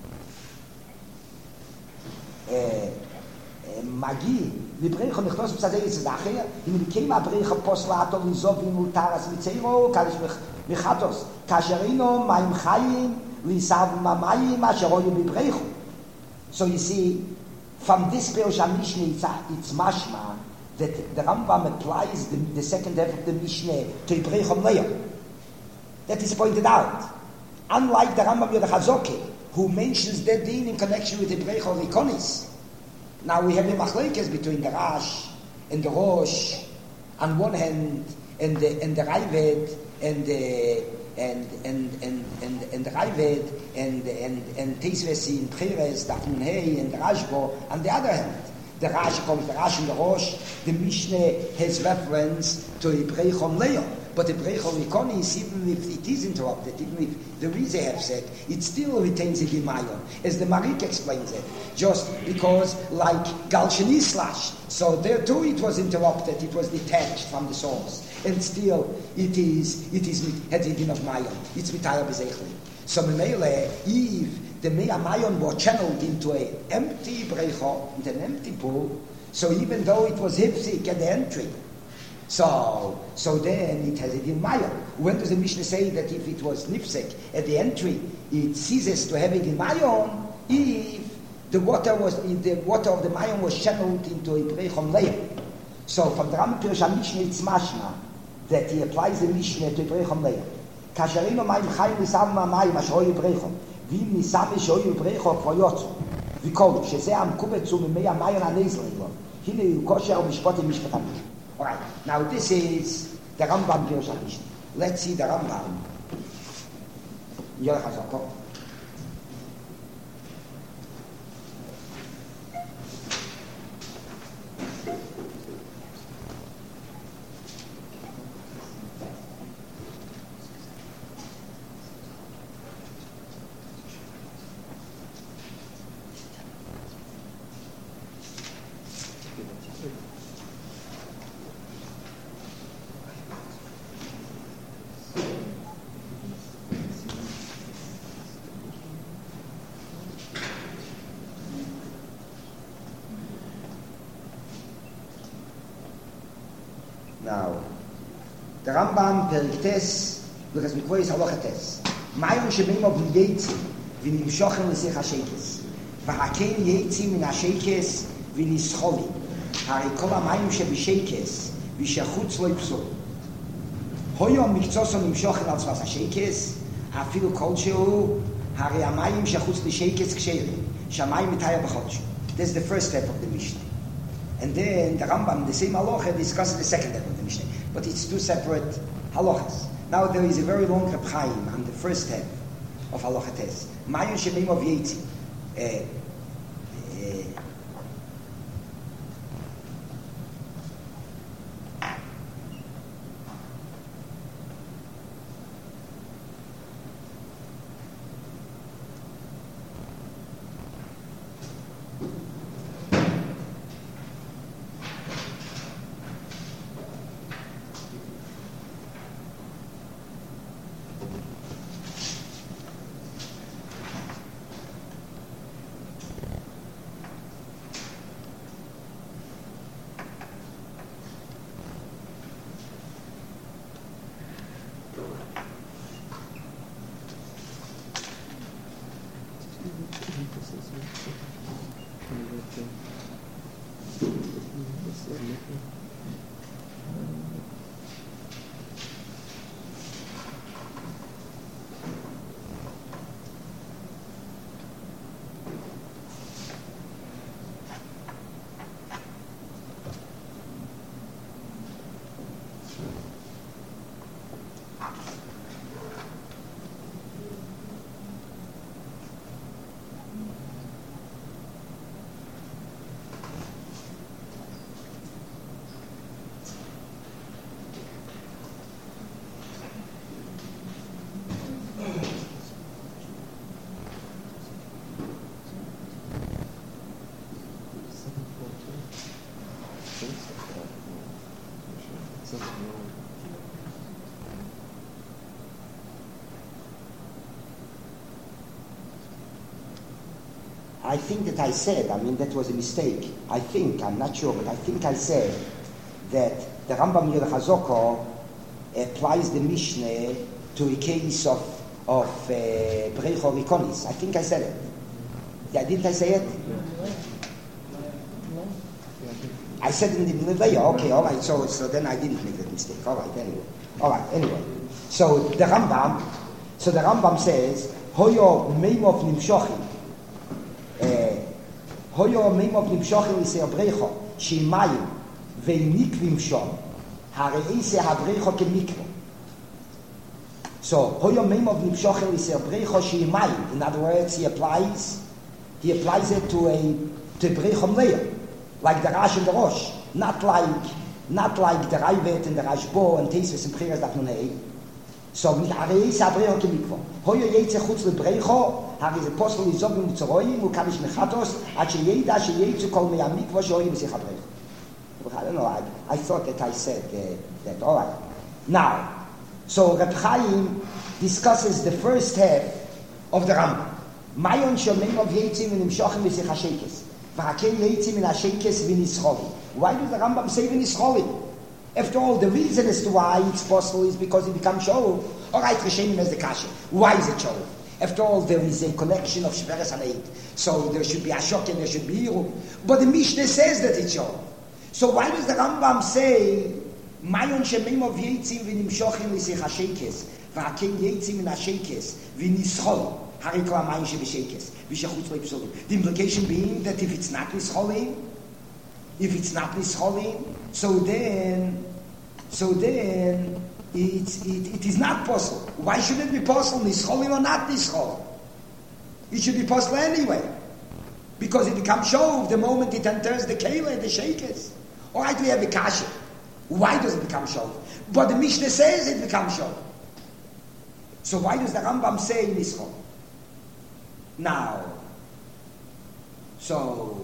magi librecho nichnos b'tzadei yitzadachir im mikei ma'brecho poslato lizov imutaras mitzeiro kalish michatos kasherino mayim chayim lisav mamayim asheroyu bibrecho. So you see, from this Perush HaMishnah it's mashma that the Rambam applies the, the second half of the Mishnah to Ibrecho Mleya. That is pointed out. Unlike the Rambam Yod HaChazoki, who mentions that din in connection with Ibrecho Rikonis. Now we have a machlekes between the Rash and the Rosh on one hand, and the and the Ravid and the and and and and and the Ravid and and and Tisves in Pires, Dafnun Hey and the Rashbo on the other hand. The Rashi comes, the Rashi in the Rosh, the Mishnah has reference to Ibrechom Leo. But Ibrechom Ikonis, even if it is interrupted, even if the Rizeh have said, it still retains a Gimayon, as the Marik explains it. Just because, like Gal Sheni slash, so there too it was interrupted, it was detached from the source. And still, it is, it is Hedidin of Mayon. It's Mitaya Bezechli. So Memele, Eve, the Mea Mayon was channeled into an empty Brecho, into an empty pool, so even though it was Hipsik at the entry, so so then it has it in Mayon. When does the Mishnah say that if it was Nipsek at the entry, it ceases to have it in Mayon, if the water was, if the water of the Mayon was channeled into a Brechom layer. So from the Rambam Pirush Mishnah it's mashma that he applies the Mishnah to a Brechom layer. Kasharino Mayim Chayim Nisavma Mayim Ashoyi Brechom. ואם ניסה ושאוי ובריחו כבר יוצאו וכל שזה המקובצו ממי המיון הנזל לו הנה הוא כושר ומשפט עם משפט המשפט. Alright, now this is the Rambam Pirush HaMishnah. Let's see the Rambam. Yorech HaZoko. Now, the Rambam Periktes, because we call it Halachates. Mayim shebim of Yetzim, v'nimshochem l'sech hashekes. V'haken Yetzim min hashekes v'nischolim. Hari kol hamayim shebishekes, v'shechutz lo yipsul. Hoyo mikzoso nimshochem al tzvas hashekes, afilu kol shehu, hari hamayim shechutz l'shekes ksherim, shamayim mitaya b'chodsh. This is the first step of the Mishnah. And then the Rambam, the same halacha, discusses the second step of the Mishnah. But it's two separate halachas. Now there is a very long Reb Chaim on the first step of halacha tes. Mayon shebim of Yetzim. Uh, uh, I think that I said, I mean, that was a mistake. I think, I'm not sure, but I think I said that the Rambam Yorech HaZoko applies the Mishnah to a case of of uh, Brecho Rikonis. I think I said it. Yeah, didn't I say it? I said it in the Levaya. Okay, all right. So, so then I didn't make that mistake. All right. Anyway, all right. Anyway, so the Rambam, so the Rambam says, Hoyo meimov nimshochim. Hoyo meimov nimshochim l'sei Brecho shimayim ve'nikvim shom הראיסה הבריחו כמיקרו. So, hoyo memov nipshochel is a brecho sheimayim. In other words, he applies, he applies it to a to brechom leah, like the Rash and the Rosh, not like not like the Raivet and the Rashbo and Tesis and Priras Dachnunei. So, mit areis a brecho kemikvo. Hoyo yetze chutz lebrecho, har is apostle is zogim tzoroyim ukamish mechatos ad sheyeda sheyetzu kol meyamikvo shoyim b'sich abrecho. I don't know. I, I thought that I said uh, that. All right. Now. So Reb Chaim discusses the first half of the Rambam. Mayon shomim of yitzim and imshochim v'sich hashekes. V'hakel yitzim and hashekes v'nischoli. Why does the Rambam say v'nischoli? After all, the reason as to why it's possible is because it becomes shov. All right, Rishonim has the kasha. Why is it shov? After all, there is a connection of Shveres Haneid. So there should be Ashok and there should be Yirum. But the Mishnah says that it's shov. So why does the Rambam say Mayon shemim of yitzim v'nimshochim l'sich hashekes v'haken yitzim in hashekes v'nischol harikol ha'mayim shebeshekes v'shechutz le'psolim. The implication being that if it's not nischolim, if it's not nischolim, so then, so then it's, it, it is not possible. Why should it be possible, nischolim or not nischolim? It should be possible anyway, because it becomes shov the moment it enters the keilah, the shekes. All right, we have a kasha. Why does it become shov? But the Mishnah says it becomes shov. So why does the Rambam say nischol? Now, so,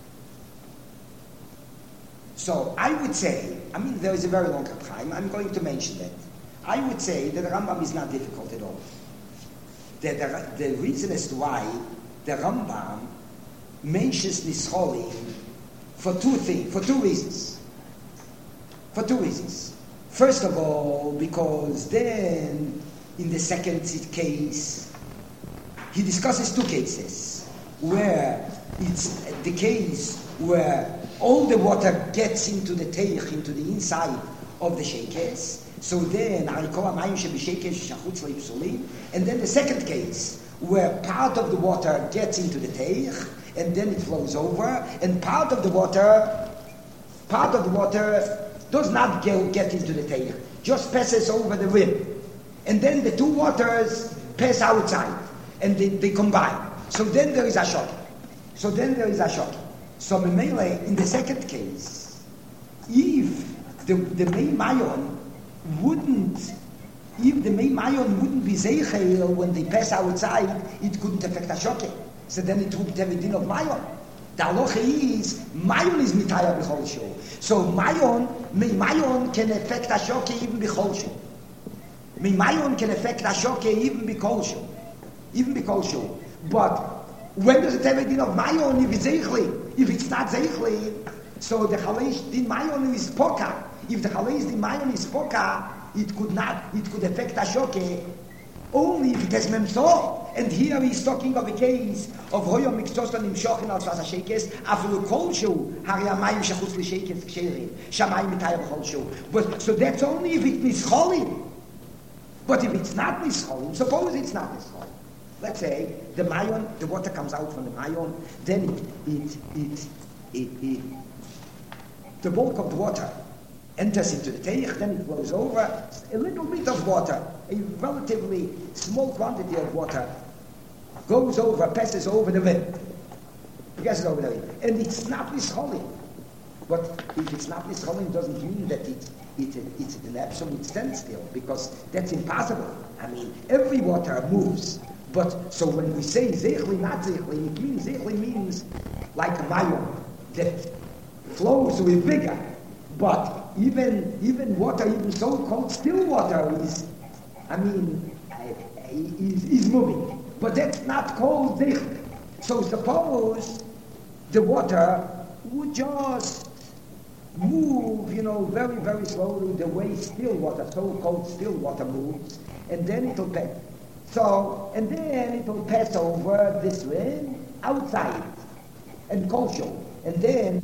so I would say, I mean, there is a very long time. I'm going to mention that. I would say that the Rambam is not difficult at all. The, the, the reason as to why the Rambam mentions nischolim for two things, for two reasons. For two reasons. First of all, because then, in the second case, he discusses two cases, where it's the case where all the water gets into the teich, into the inside of the shekes, so then, and then the second case, where part of the water gets into the teich, and then it flows over, and part of the water, part of the water does not get into the teich, just passes over the rim. And then the two waters pass outside, and they, they combine. So then there is a shock. So then there is a shock. So Memele, in the second case, if the, the main mayon wouldn't, if the main mayon wouldn't be zeichel when they pass outside, it couldn't affect a shock. So then it wouldn't have a din of mayon. The halacha is, mayon is mitaya b'chol shul. So mayon, mayon can affect a shock even b'chol shul. Mayon can affect a shock even b'chol shul. Even b'chol shul. But when does it have a din of mayon if it's zeichli? If it's not zeichli, so the chalesh din mayon is poka. If the chalesh din mayon is poka, it could not, it could affect a shock only if it has memso. And here he's talking of a case of hoyo miktos on imshochin al tzas hashekes afilu kol shu hari hamayim shechutz l'shekes ksherim shamayim mitayah b'chol shu. But so that's only if it's nischolim. But if it's not nischolim, suppose it's not nischolim. Let's say the mayon, the water comes out from the mayon, then it it it it, it the bulk of the water enters into the teich, then it flows over. A little bit of water, a relatively small quantity of water, goes over, passes over the rim. Passes over the rim. And it's not nischolim. But if it's not nischolim, it doesn't mean that it, it, it's an absolute standstill, because that's impossible. I mean, every water moves. But, so when we say zeichli, not zeichli, it means, zeichli means like a mayon that flows with vigor. But even even water, even so-called still water is, I mean, is, is moving. But that's not called zeichli. So suppose the water would just move, you know, very, very slowly the way still water, so-called still water moves, and then it'll pass. So, and then it'll pass over this rim outside and kosher, and then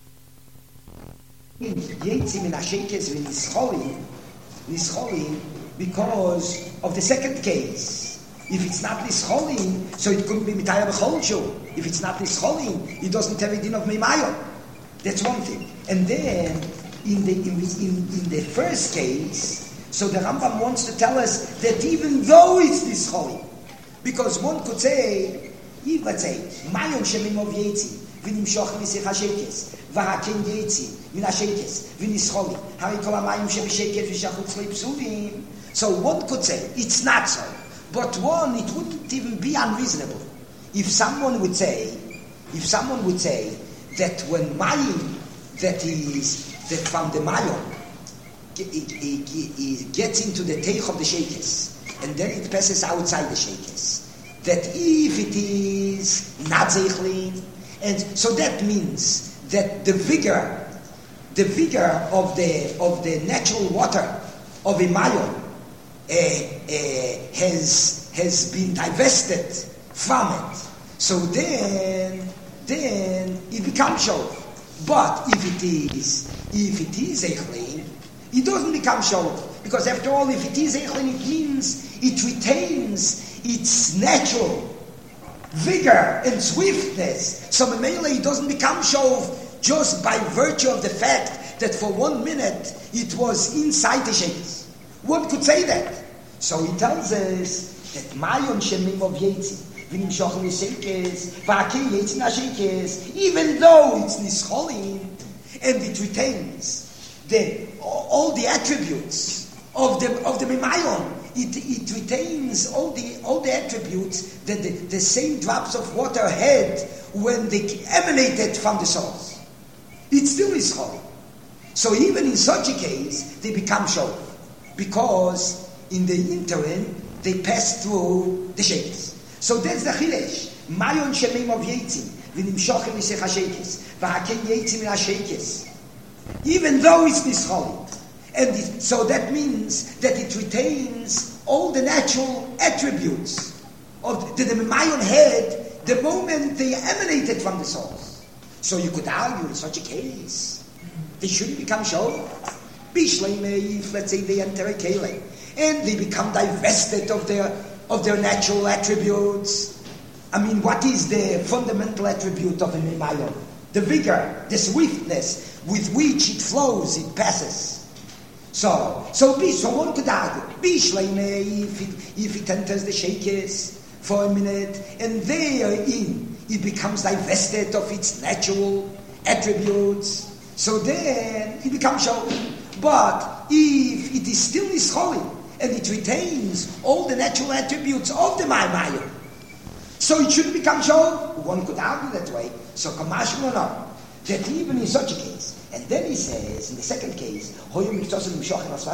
Yitzim in Hashekes v'nischolim, nischolim, because of the second case. If it's not nischolin, so it couldn't be mitayah b'cholshu. If it's not nischolin, it doesn't have a din of mimayon. That's one thing. And then in the in, in, in the first case, so the Rambam wants to tell us that even though it's nischolin, because one could say, if let's say mayon shemim of yetzi v'nimshoch misich hashekes v'haken yetzi min hashekes v'nischolin hari kol hamayim shebishekes v'shachutz leipsulim. So one could say it's not so. But one, it wouldn't even be unreasonable if someone would say, if someone would say that when mayim, that is, that from the mayim, it, it, it, it gets into the teich of the shekes, and then it passes outside the shekes, that if it is not zeichlin, and so that means that the vigor, the vigor of the of the natural water of a mayim, Uh, uh, has has been divested from it. So then, then it becomes shov. But if it is, if it is echlin, it doesn't become shov, because after all, if it is echlin, it means it retains its natural vigor and swiftness. So memele, it doesn't become shov just by virtue of the fact that for one minute it was inside the shekes. One could say that. So he tells us that mayon shemim of yetzi v'nim shochim yeshekes v'akin yetzi nashekes, even though it's nischolin and it retains the all the attributes of the of the mayon, it it retains all the all the attributes that the, the same drops of water had when they emanated from the source. It's still nischolin. So even in such a case, they become shov, because in the interim they pass through the shekes. So that's the chilesh. Mayon shemim of yetzi v'nimshochim misech hashekes v'haken yetzi min hashekes, even though it's nischolin, and it, so that means that it retains all the natural attributes of that the mayon had the moment they emanated from the source. So you could argue in such a case they shouldn't become shov. Bishleme, if let's say they enter a kele and they become divested of their of their natural attributes. I mean, what is the fundamental attribute of a mayon? The vigor, the swiftness with which it flows, it passes. So, so, so one could argue, Bishleme, if it, if it enters the shekes for a minute, and therein it becomes divested of its natural attributes, so then it becomes shov. But if it is still nischolin and it retains all the natural attributes of the mayon, so it shouldn't become shov. One could argue that way. So Kamash will know that even in such a case, and then he says in the second case, only because it's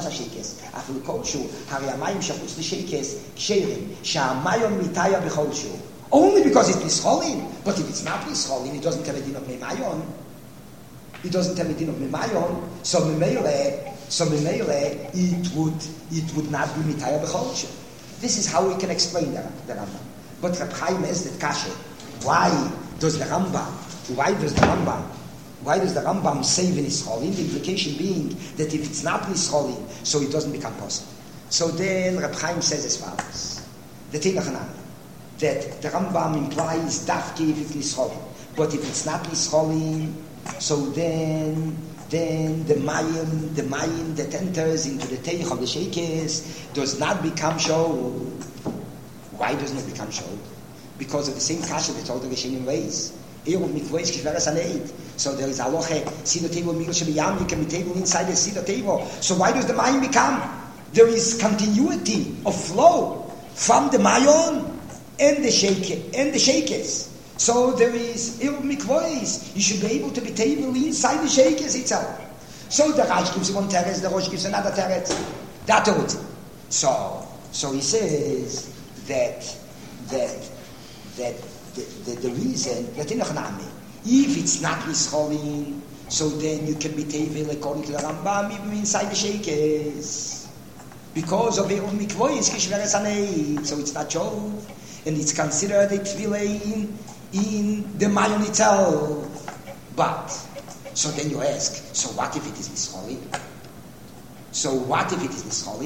nischolin. But if it's not nischolin, it doesn't have a din of mayon. It doesn't have a din of mimayon, so memele, so memele, it would it would not be mitayah b'cholshu. This is how we can explain the, the Rambam. But Reb Chaim has that kasha. Why does the Rambam? Why does the Rambam? Why does the Rambam say v'nischolin? The implication being that if it's not nischolin, so it doesn't become possible. So then Reb Chaim says as follows: the Tinachanami, that the Rambam implies dafki if it's nischolin, but if it's not nischolin, so then, then the mayim, the mayim that enters into the teich of the shekes does not become shov. Why does not become shov? Because of the same kasha that all the Rishonim raise. So there is halacha siddur table migdal shebiyam. You can be table inside the siddur table. So why does the mayim become? There is continuity of flow from the mayon and the sheke and the shekes. So there is Eruv Mikvois. You should be able to be table inside the shekes itself. So the Rash gives one teretz, the Rosh gives another teretz. That teretz. So, so he says that that that the, the, the reason that in Achnami, if it's not nischolin, so then you can be table according to the Rambam even inside the shekes because of Eruv Mikvois kishveres hanei. So it's not shov, and it's considered a tefillah in. in the mayon itself. But, so then you ask, so what if it is nischolin? So what if it is nischolin?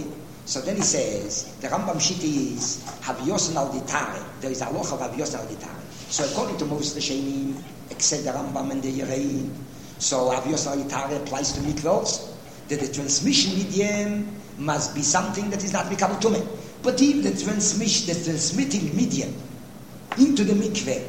So then he says, the Rambam Shita is Havyosan al Ditare. There is a loch of Havyosan al Ditare. So according to most Rishonim, except the Rambam and the Yereim, so Havyosan al Ditare applies to mikvahs, that the transmission medium must be something that is not mikabel tumah. But if the transmission, the transmitting medium into the mikveh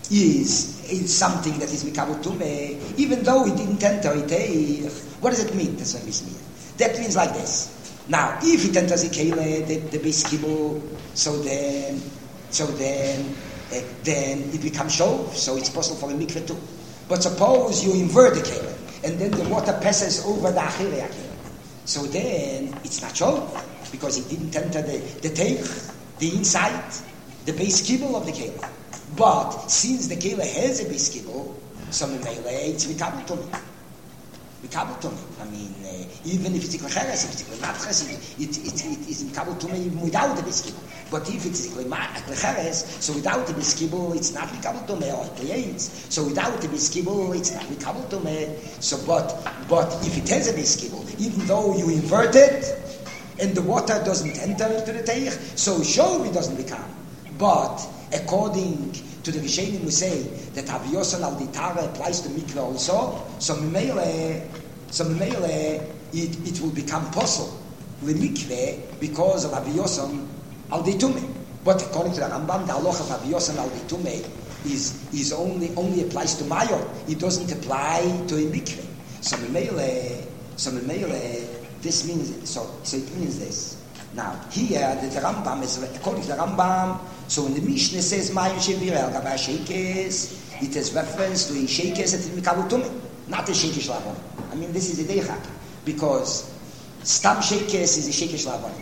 is, is something that is mikabel tumah, even though it didn't enter it, what does it mean? That's what it means. That means like this. Now, if it enters the kele, the, the base kibble, so then, so then, uh, then it becomes shov, so it's possible for a mikveh too. But suppose you invert the kele, and then the water passes over the achille kele. So then it's not shov, because it didn't enter the, the teich, the inside, the base kibble of the kele. But since the kele has a base kibble, so memele, it's mikabel tumah. Mikabel tumah. I mean, uh, even if it's iklecheres, if it's iklematches, it, it, it, it is mikabel tumah even without the base kibble. But if it's iklecheres, so without the base kibble, it's not mikabel tumah, or ikleyeitz. So without the base kibble, it's not mikabel tumah. So, but, but if it has a base kibble, even though you invert it, and the water doesn't enter into the teich, so sure it doesn't become. But according to the Rishonim, we say that Havyosan al Ditare applies to mikveh also. So memele, so memele, it, it will become possible the mikveh because of Havyosan al Ditumeh. But according to the Rambam, the halacha of Havyosan al Ditumeh is is only only applies to mayor. It doesn't apply to a mikveh. So memele, so memele, this means so. So it means this. Now here the, the Rambam is according to the Rambam. So when the Mishnah says Mayim Shevirel Gabay Sheikes, it has reference to a Sheikes that is mikabel tumah, not a Sheikes Lavon. I mean, this is a deichak because Stam Sheikes is a Sheikes Lavon,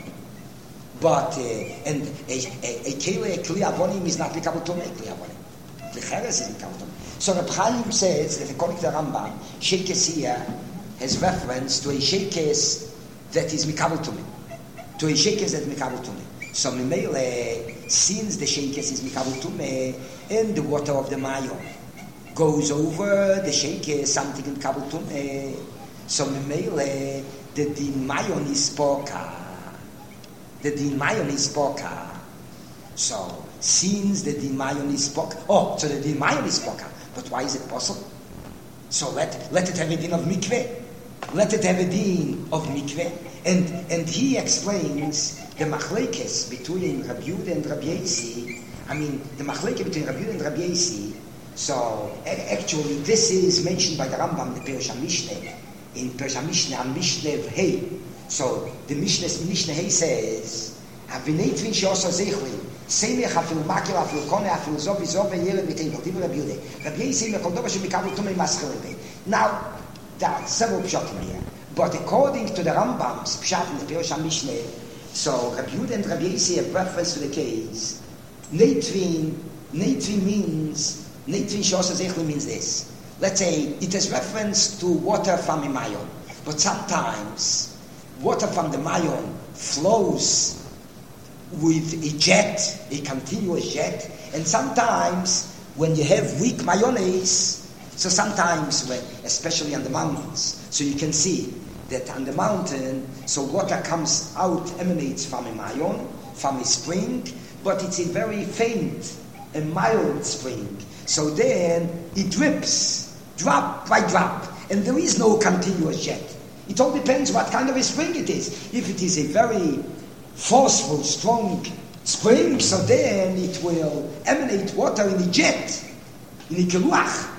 but uh, and a a, a keli a kli avonim is not mikabel tumah. Kli avonim, the cheres is mikabel tumah. So Reb Chaim says that according to the Rambam, Sheikes here has reference to a Sheikes that is mikabel tumah, to a Sheikes that is mikabel tumah. So memele, since the sheikes is mikabel tumeh, and the water of the mayon goes over the sheikes, something in mikabel tumeh. So memele, the din mayon is poka. The din mayon is poka. So since the din mayon is poka, oh, so the din mayon is poka. But why is it possible? So let let it have a din of mikveh. Let it have a din of mikveh, and and he explains the machlekes between Rabbi Yehuda and Rabbi Yossi. I mean, the machlekes between Rabbi Yehuda and Rabbi Yossi. So actually, this is mentioned by the Rambam, the Perush HaMishneh. In Perush HaMishneh, Mishneh Hey. So the Mishneh Mishneh Hey says, "Avinei tvin sheosa zeichli, semech afil makil afil kone afil zov zov yeled v'teivel." Divu Rabbi Yehuda. Rabbi Yossi mekol dova shemikabel tumei maschel. Now, there are several pshatim here, but according to the Rambam's pshat in the Perush HaMishneh, so Rabbi Yehuda and Rabbi Yossi have reference to the case. Neitvin, Neitvin means, Neitvin Shosa Zechli means this. Let's say it has reference to water from a mayon, but sometimes water from the mayon flows with a jet, a continuous jet, and sometimes when you have weak mayonnaise, so sometimes when, especially on the mountains, so you can see that on the mountain, so water comes out, emanates from a mayon, from a spring, but it's a very faint, a mild spring. So then it drips, drop by drop, and there is no continuous jet. It all depends what kind of a spring it is. If it is a very forceful, strong spring, so then it will emanate water in a jet, in a keluach.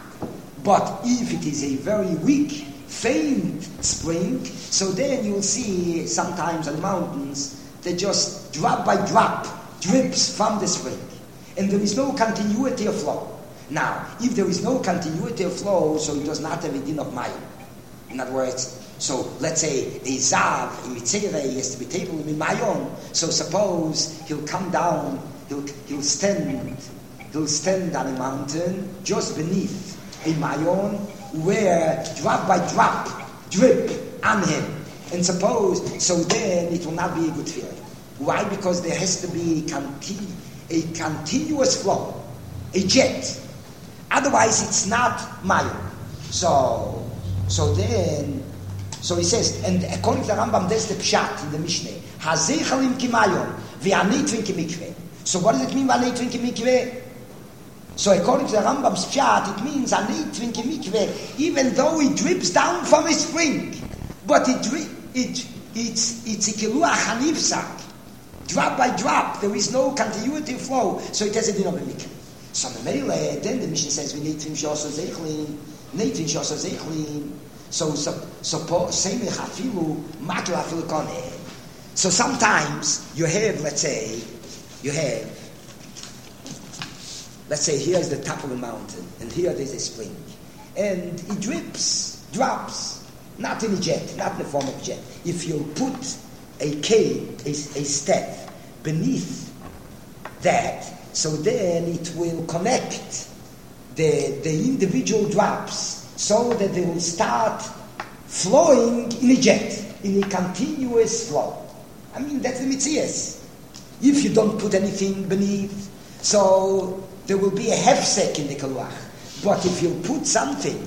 But if it is a very weak, faint spring, so then you'll see sometimes on the mountains they just drop by drop drips from the spring, and there is no continuity of flow. Now, if there is no continuity of flow, so it does not have a din of mayim. In other words, so let's say a zav in mitzirei has to be tabled in mayon. So suppose he'll come down, he'll he'll stand, he'll stand on a mountain just beneath a mayon, where drop by drop drip on him, and suppose so then it will not be a good feeling. Why? Because there has to be conti- a continuous flow, a jet. Otherwise, it's not mayon. So, so then, so he says, and according to the Rambam, there's the pshat in the Mishneh. Hazechalim kimayon, v'aneitvin kimikve. So what does it mean, v'aneitvin kimikve? So according to the Rambam's pshat, it means aneitvin kimikve, even though it drips down from a spring, but it it it's it's a kiluach hanifsak, drop by drop. There is no continuity flow, so it has a din of a mikve. So the then the mission says we need to shoso zeichlin, need to shoso zeichlin. So so suppose same hafilu makla hafilu kone. So sometimes you have, let's say, you have, let's say here's the top of a mountain, and here there's a spring, and it drips, drops, not in a jet, not in the form of jet. If you put a cave, a, a step beneath that, so then it will connect the the individual drops, so that they will start flowing in a jet, in a continuous flow. I mean, that's the mitzias. If you don't put anything beneath, so there will be a hefsek in the kaluach. But if you put something,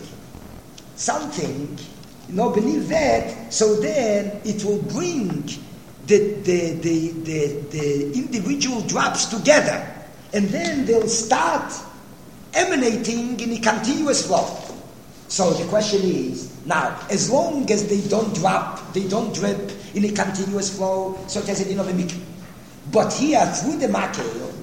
something, you know, beneath that, so then it will bring the the the the, the individual drops together, and then they'll start emanating in a continuous flow. So the question is, now, as long as they don't drop, they don't drip in a continuous flow, so it has a din of a mikveh. But here, through the makel,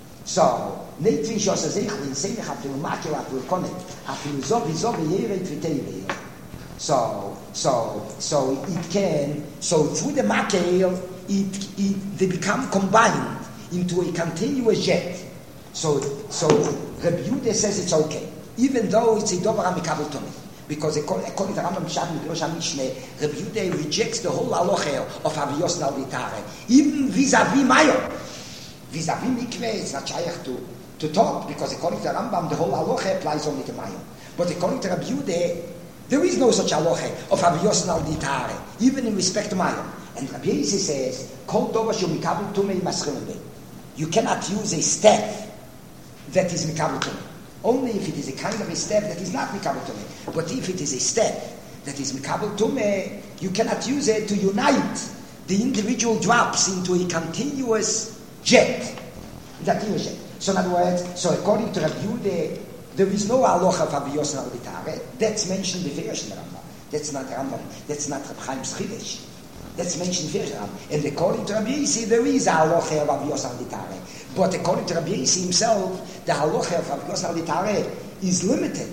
so, neitvin shos azechlin, same hafilu makel, hafilu konet, hafilu zovi, zovi, yeret, v'teivel. So, so, so it can, so through the makel, it, it, they become combined into a continuous jet. So, so, Rabbi Yehuda says it's okay, even though it's a dover amikabel tummy. Because according to Rambam Shat and Pirosh HaMishneh, Rabbi Yehuda rejects the whole halacha of Aviyos Nalditare, even vis-a-vis Mayo. Vis-a-vis Mikveh, it's not shaykh to, to talk, because according to Rambam, the whole halacha applies only to Mayo. But according to Rabbi Yehuda, there is no such halacha of Aviyos Nalditare, even in respect to Mayo. And Rabbi Yehuda says, Kol dover shel mikabel tumei maschilin beh. You cannot use a step that is mikabel tumei. Only if it is a kind of a step that is not mikabel tumei. But if it is a step that is mikabel tumei, you cannot use it to unite the individual drops into a continuous jet. Continuous jet. So in other words, so according to Rabbi Yehuda, there is no halacha of Aviyos Nalditare. That's mentioned in the Firish Rambam. That's not Rambam. That's not Reb Chaim's Chidesh. That's mentioned in the Firish Rambam. And according to Rabbi Yossi, there is a halacha of Aviyos Nalditare. But according to Rabbi Yossi himself, the halacha of Aviyos Nalditare is limited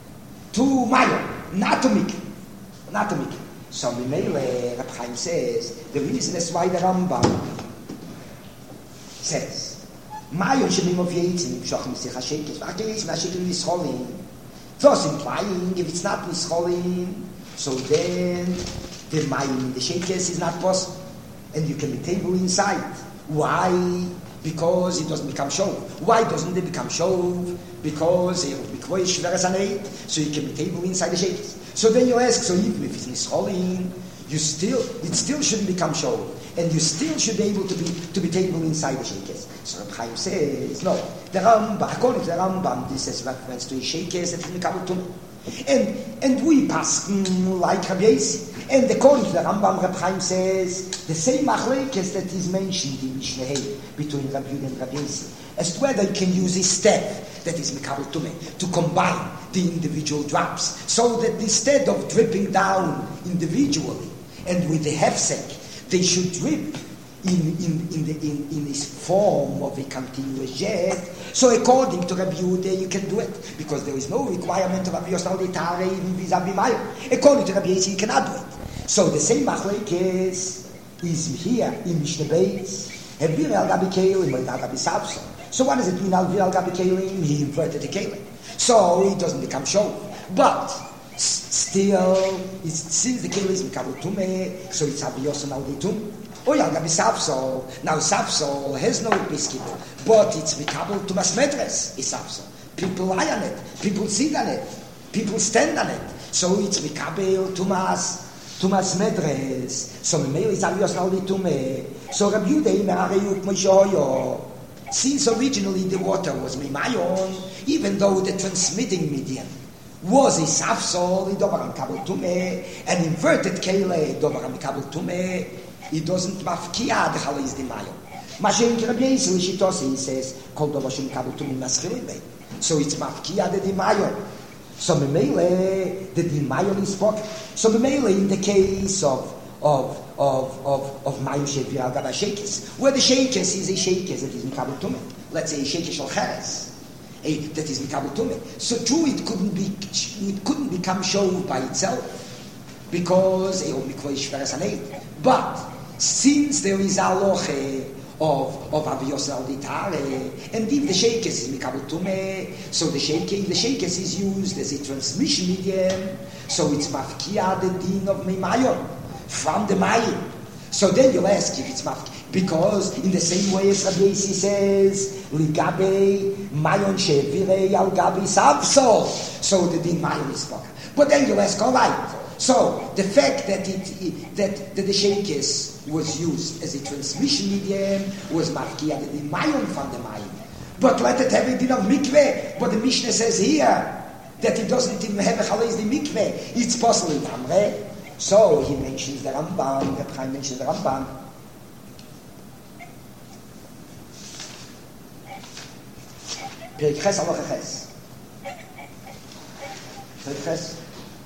to Mayo, not to Mikveh. Not to Mikveh. So Mimele, Reb Chaim says, the reason is why the Rambam says, Mayo shemim of Yitzim, Shochim Sich HaShekes, V'Ha'Yitzim HaShekel Nischolim. Thus implying, if it's not Nischolim, so then the Mayim in the Shekes is not possible. And you can be table inside. Why? Because it doesn't become shov. Why doesn't it become shov? Because it will be kvoish v'razaneit, so you can be table inside the Shekes. So then you ask, so even if it's Nischolim, you still, it still shouldn't become shov. And you still should be able to be to be taken inside the shekes. So Reb Chaim says, no, the Rambam, according to the Rambam, this is reference to a shekes that is mikabel tumei. And and we pass like Rabbi Yossi. And according to the Rambam, Reb Chaim says the same machlekes that is mentioned in Mishneh between Rabbi Yehuda and Rabbi Yossi, as to whether you can use a step that is mikabel tumei to combine the individual drops, so that instead of dripping down individually and with the hefsek, they should drip in, in, in, the, in, in this form of a continuous jet. So according to Rabbi Yehuda, you can do it, because there is no requirement of Aviyos Nalditare even vis-a-vis Mayo. According to Rabbi Yossi, you cannot do it. So the same machlekes is here in Mishneh Beis. Elvir al Gabi Kelim, al Gabi Savso. So what does it mean, Elvir al Gabi Kelim? He inverted the Kelim. So it doesn't become show. But still, it's, since the Kelim is mikabel tumei, so it's Aviyos Nalditum. Oh, yeah, Gabi Savso. Now Savso has no biscuit, but it's mikabel tumas medres. It's Savso. People lie on it. People sit on it. People stand on it. So it's mikabel tumas tumas medres. So Mimele is Aviyos Nalditum. So Rabbi Yehuda imerareyuk Moshoyo. Since originally the water was mimayon, even though the transmitting medium was a safsol, dobar mikabel tumei, an inverted kele, dobar mikabel tumei. he doesn't mafkia the Halis the Mayon. Mashen Krabyesu, she tosses, he says, called the Washing Kabul to me Maskele. So it's mafkia the Mayon. So Memele, the Mayon is spoken. So Memele, in the case of of of of of Mayon Shevial Gaba Shakes, where the Shakes is a Shakes that is Mikabel Tume. Let's say a Shakes Shal Cheres. That is Mikabel Tume. So true, it couldn't be, it couldn't become Shov by itself because a Mikvah Shveres Aneit. But since there is a loche of of Aviyos al Ditare, and if the Shakes is Mikabel Tume, so the Shakes the Shakes is used as a transmission medium. So it's Mafkia the din of Meimayon from the Mayim. So then you'll ask if it's Mafkia. Because in the same way as Rabbi Yossi says, Ligabe Mayon Shevirei Al Gabi Savso. So the din Mayon is spoken. But then you'll ask, all right. So the fact that it, it that, that the Shekes was used as a transmission medium was Mafkia the din Mayon from the Mayim. But let it have a din of Mikveh. But the Mishnah says here that it doesn't even have a Chalais the Mikveh. It's possible in Amre. So he mentions the Rambam. The Chaim mentions the Rambam. Perek Ches Aloche Ches. Perek Ches.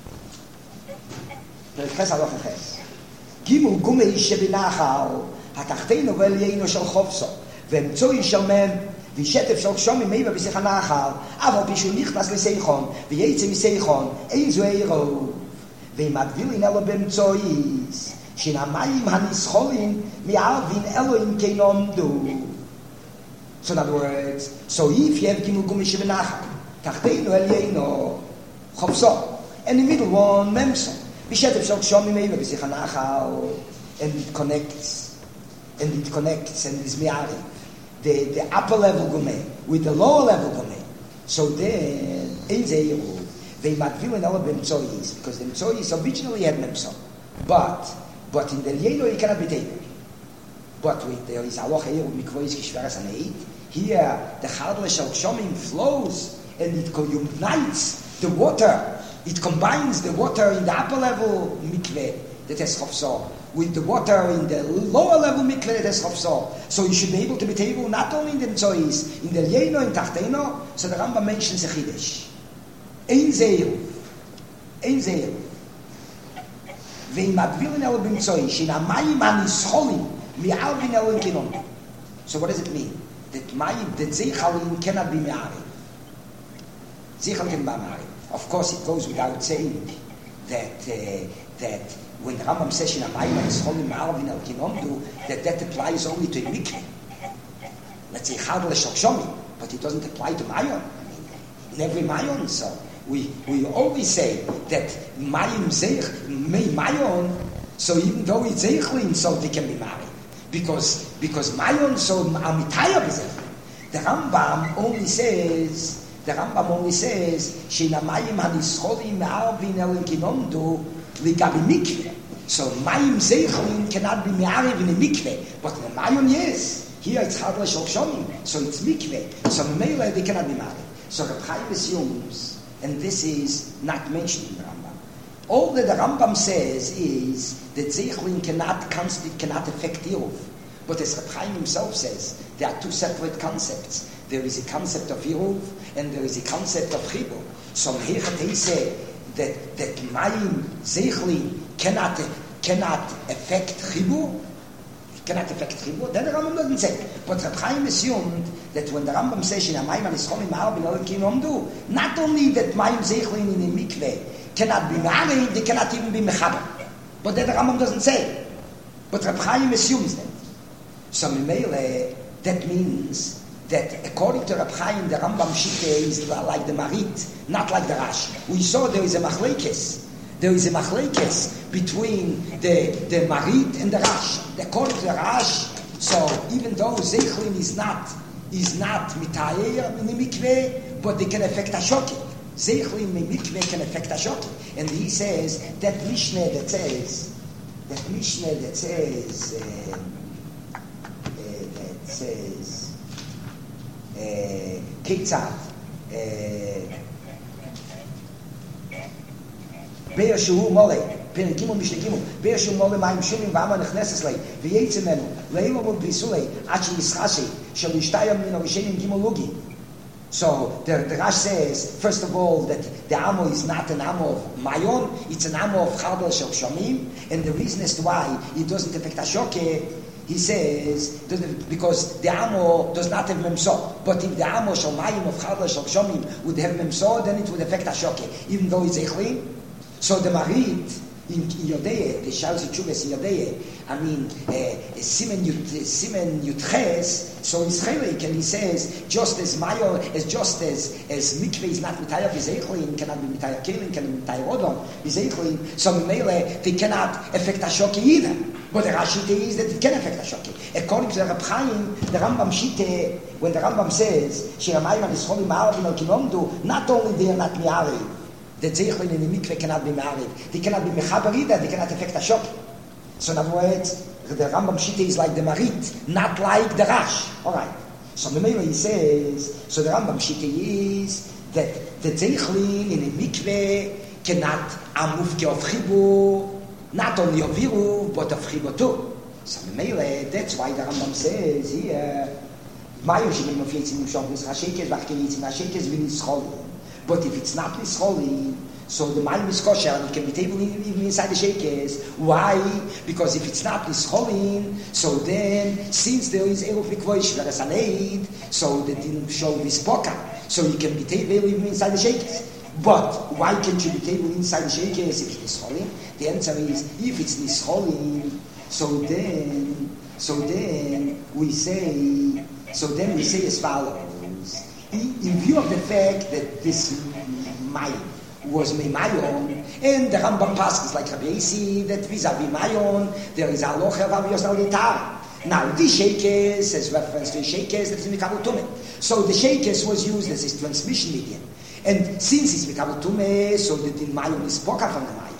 Perek Ches Aloche Ches. Gimel Gumei Shebinachal Hatachtenu V'Elyeinu Shel Chovso V'Emtzoi Shel Mem V'Shetef Shel Shomi Meiva V'Sich HaNachal Aval Pishu Nichnas L'Seichon V'Yetze M'Seichon Ein Zu Eiro V'Imagdilin Elo B'Emtzois Shin HaMayim HaNischolin Mi'avin Elohim Keinomdu. So in other words, so if you have Gimel Gumei Shebenachal, Tachteinu Elyeinu, Chovso, and the middle one, Memso, Vishetef Shel Shomi Meiva V'Sich HaNachal, and it connects, and it connects, and it's Mi'ari, the, the upper level Gumei with the lower level Gumei. So then, Ein Zeiru, they Madvilin Ela B'Emtzois, because the Emtzois originally had Memso, but, but in the Elyeinu it cannot be taken. But with there is Allah here with Mikvois Kishveres Aneit. Here the Chadle Shel Shomim flows and it unites the water. It combines the water in the upper level mikveh that has Chofso with the water in the lower level mikveh that has Chofso. So you should be able to be able not only in the Tzois, in the Elyeinu and Tachteinu. So the Rambam mentions a Chidesh. Ein Zeir, Ein Zeir. Ve'im Advilin El B'Mtzoi Shin HaMayim HaNischolim. So what does it mean? That Mayim, that Zeichalim cannot be Me'ari. Zeichal can be Me'ari. Of course, it goes without saying that uh, that when the Rambam says in Mayim HaNischolim Me'arvin El Kinomdu, that that applies only to a mikveh. Let's say Chadle Shel Shomi, but it doesn't apply to Mayon. I mean, in every Mayon, so we we always say that Mayim Zeich, Mayon, so even though it's Zeichlin, so they can be married. Because because Mayon so Amitaya Bezech. The Rambam only says the Rambam only says Shina Mayim Hanischolim Me'arvin El Kinomdu Ligabi Mikveh. So Mayim Zeichlin cannot be Me'ariv in a Mikveh, but in the Mayon yes. Here it's Chadle Shel Shomim, so it's Mikveh. So Mele they cannot be married. So Reb Chaim assumes, and this is not mentioned in the Rambam. All that the Rambam says is that Zeichlin cannot constitute, cannot affect Eruv. But as Reb Chaim himself says, there are two separate concepts. There is a concept of Eruv and there is a concept of Chibur. So here they say that that Mayim Zeichlin cannot cannot affect Chibur, cannot affect Chibur. Then the Rambam doesn't say. But Reb Chaim assumed that when the Rambam says in Mayim HaNischolim Me'arvin El Kinomdu, not only that Mayim Zeichlin in a mikveh cannot be married, they cannot even be mechaber. But that the Rambam doesn't say. But Reb Chaim assumes that. So Mimele, that means that according to Reb Chaim, the Rambam Shite is like the Marit, not like the Rash. We saw there is a machlekes. There is a machlekes between the, the Marit and the Rash. According to the Rash, so even though Zeichlin is not is not mitayer in the mikveh, but they can affect Ashoki. Zeichlin mikveh can affect Ashoki. And he says that Mishnah that says that Mishnah that says uh, uh, that says Ketzad Be'er Shehu Molei פרק ג' משנה ג' ויש מול מים שונים ואמה נכנסת לי ויצא ממנו לאילו מול ביסולי עד שישחשי של ישתיה מן הראשונים ג' לוגי. So the, the Rash says, first of all, that the Amo is not an Amo of Mayon, it's an Amo of Charbel Shel Shomim, and the reason as to why it doesn't affect Ashoke, he says, because the Amo does not have Memso. But if the Amo Shel Mayim of Charbel Shel Shomim would have Memso, then it would affect Ashoke, even though it's Echlin. So the Marit, in Yodeye, the Shalzi Chubes in Yodeye, I mean, uh, Simen Yut, Simen Yutches, so it's Chelik, and he says, just as Mayo, as just as, as Mikveh is not Mitayah V'Zeichlin, cannot be Mitayah Kelim, cannot be Mitayah Odom, V'Zeichlin, so Mele, they cannot affect Ashoke either. But the Rashi is that it can affect Ashoke. According to the Reb Chaim, the Rambam Shite, when the Rambam says, Shiramayim HaNischolim Ma'arvin Al Kinomdu, not only they are not Mi'ariv, the Zeichlin and the Mikveh cannot be Mi'ariv, they cannot be Mechaber either, they cannot affect Ashoke. So in other words, the Rambam Shita is like the Marit, not like the Rash. Alright. So Memela he says, so the Rambam Shita is that the Zeichlin in the Mikveh cannot Amufke of Chibu, not only of Viru, but of Chibu too. So Memela, that's why the Rambam says here, Mayo Shibim of Yetzim Shomris Hashekes, Vachke Yetzim Hashekes, Vin Nischolin. But if it's not Nischolin, so the Mayim is kosher and it can be tabled even inside the shakers. Why? Because if it's not Nischolin, so then, since there is Eruv Mikvoish, there is an aid, so the din shall be spoken. So you can be tabled even inside the shakers. But why can't you be tabled inside the shakers if it's Nischolin? The answer is, if it's Nischolin, so then, so then we say, so then we say as follows. In, in view of the fact that this Mayim was Mayon, and the Rambam passes like Rabbi Yossi that vis-a-vis Mayon there is a locher of Rabbi Yossi al-Gitar. Now this shakers has reference to shakers that is Mikabel Tumeh. So the shakers was used as his transmission medium, and since it's Mikabel Tumeh, so the din Mayon is spoken from the Mayon.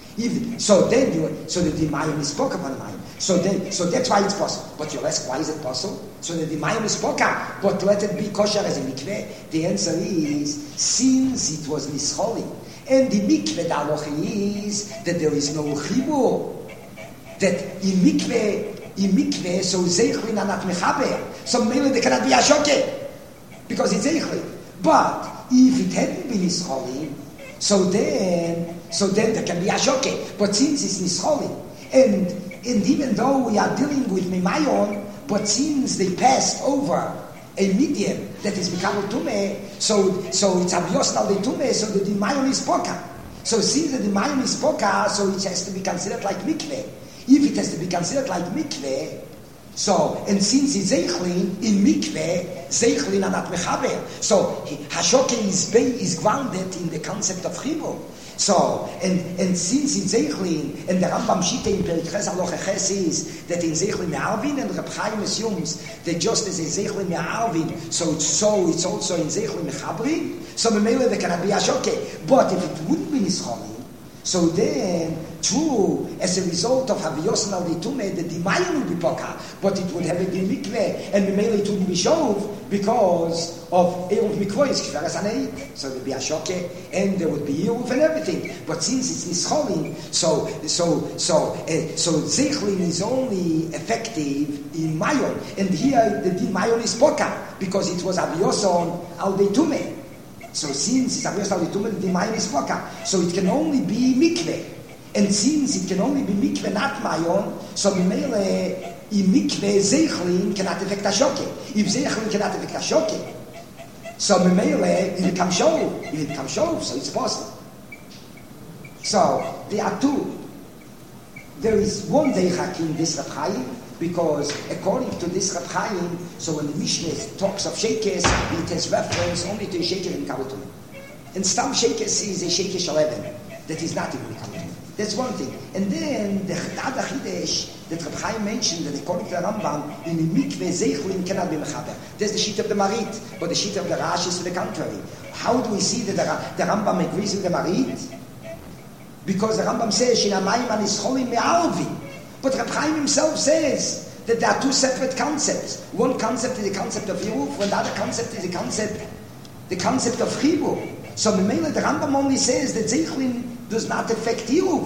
If, so then you, so the din Mayon is spoken from the Mayon. So then, so that's why it's possible. But you ask, why is it possible? So the Mayim is spoken, but let it be kosher as a mikveh. The answer is, since it was Nischolin, and the mikveh, the halacha is that there is no chibur, that in mikveh, in mikveh, so zeichlin anat mechaber, so maybe there cannot be ashoke, because it's zeichlin. But if it hadn't been Nischolin, so then, so then there can be ashoke. But since it's Nischolin, and And even though we are dealing with Mimayon, but since they passed over a medium that is Mikabel Tumeh, so so it's Avios Nal de Tumeh, so the Mimayon is Poka. So since the Mimayon is Poka, so it has to be considered like Mikveh. If it has to be considered like Mikveh, so, and since it's Zeichlin, in Mikveh, Zeichlin are not Mechaber. So, Hashoke is, is grounded in the concept of Chibur. So, and, and since in Zeichlin, and the Rambam Shita in Perik Ches Aloche Ches is that in Zeichlin Me'arvin, and Reb Chaim assumes that just as in Zeichlin Me'arvin, so it's so, it's also in Zeichlin Mechabri, so Memele there cannot be Hashoke. But if it wouldn't be Nischolin, so then, true, as a result of Haviyos Nal Tumeh, the Dimayin would be Poka, but it would have been Mikveh, and Memele it wouldn't be Shov, because of Eruv Mikvois, Kferas Aneid. So there would be Ashoke, and there would be Eruv and everything. But since it's Nischolin, so, so, so, uh, so Zeichlin is only effective in Mayon, and here the Din Mayon is Poka, because it was Haviyos Al Tumeh. So since it's Avios Al Tumeh, the Mayon is Poka. So it can only be Mikveh. And since it can only be Mikveh, not Mayon, so Mimele, in Mikveh, Zeichlin cannot affect Ashoke. If Zeichlin cannot affect Ashoke, so Mimele, it becomes Shov. It becomes Shov, so it's possible. So, there are two. There is one Zeichak in this Reb Chaim, because according to this Reb Chaim, so when the Mishnah talks of Shekes, it has reference only to a Sheker in Mikabel Tumeh. And Stam Shekes is a Sheker Shaleven, that is not in Mikabel Tumeh. That's one thing. And then the other Chidesh that Reb Chaim mentioned, that according to the Rambam, in the Mikveh Zeichlin cannot be Mechaber. That's the sheet of the Marit, but the sheet of the Rash is to the contrary. How do we see that the, the Rambam agrees with the Marit? Because the Rambam says, Shinamayim HaNischolim Me'arvin. But Reb Chaim himself says that there are two separate concepts. One concept is the concept of Yeruv, and the other concept is the concept, the concept of Chibur. So Memele, the Rambam only says that Zeichlin does not affect Yeruv.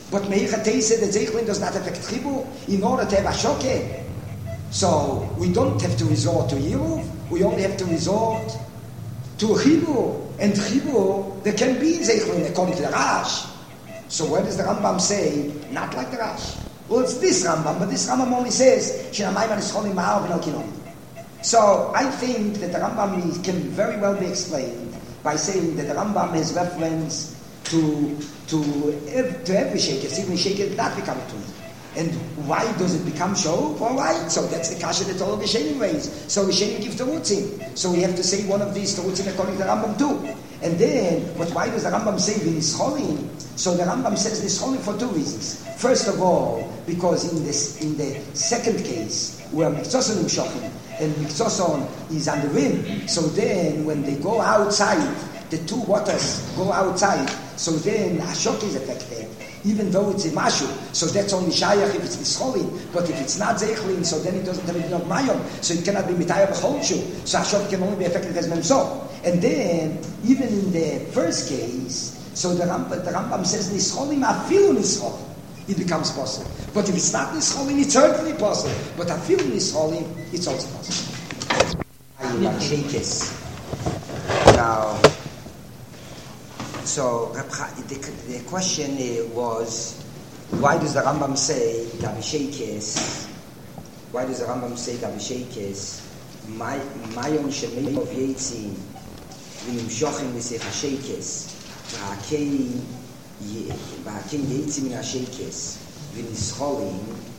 But Meicha said that Zeichlin does not affect Chibur in order to have a Shoke. So we don't have to resort to Yiruv, we only have to resort to Chibur. And Chibur, there can be Zeichlin according to the Rash. So where does the Rambam say, not like the Rash? Well, it's this Rambam, but this Rambam only says, Shinamayman is cholim ma'ar v'nal kinom. So I think that the Rambam can very well be explained by saying that the Rambam has reference to to to every sheket, even sheket not become a tumah. And why does it become shov? All right, so that's the kasha that all the Rishonim raise. So Rishonim give terutzim. So we have to say one of these terutzim according to the Rambam too. And then, but why does the Rambam say v'nischolim? So the Rambam says nischolim for two reasons. First of all, because in this in the second case where mikzoson imshochim and mikzoson is on the rim, so then when they go outside, the two waters go outside. So then Hashok is affected, even though it's a mashu. So that's only shayach if it's nischolin. But if it's not zeichlin, so then it doesn't have enough mayon. So it cannot be mitayah b'cholshu. So Hashok can only be affected as memso. And then even in the first case, so the Rambam, the Rambam says nischolin afilu nischolin, it becomes possible. But if it's not nischolin, it's certainly possible. But afilu nischolin, it's also possible. Now. So the, the question was, why does the Rambam say Gabishekes? Why does the Rambam say Gabishekes? Mayon shemeim of Yitzim v'nimshochim v'sech hashekes v'hakein Yitzim min hashekes v'nischolim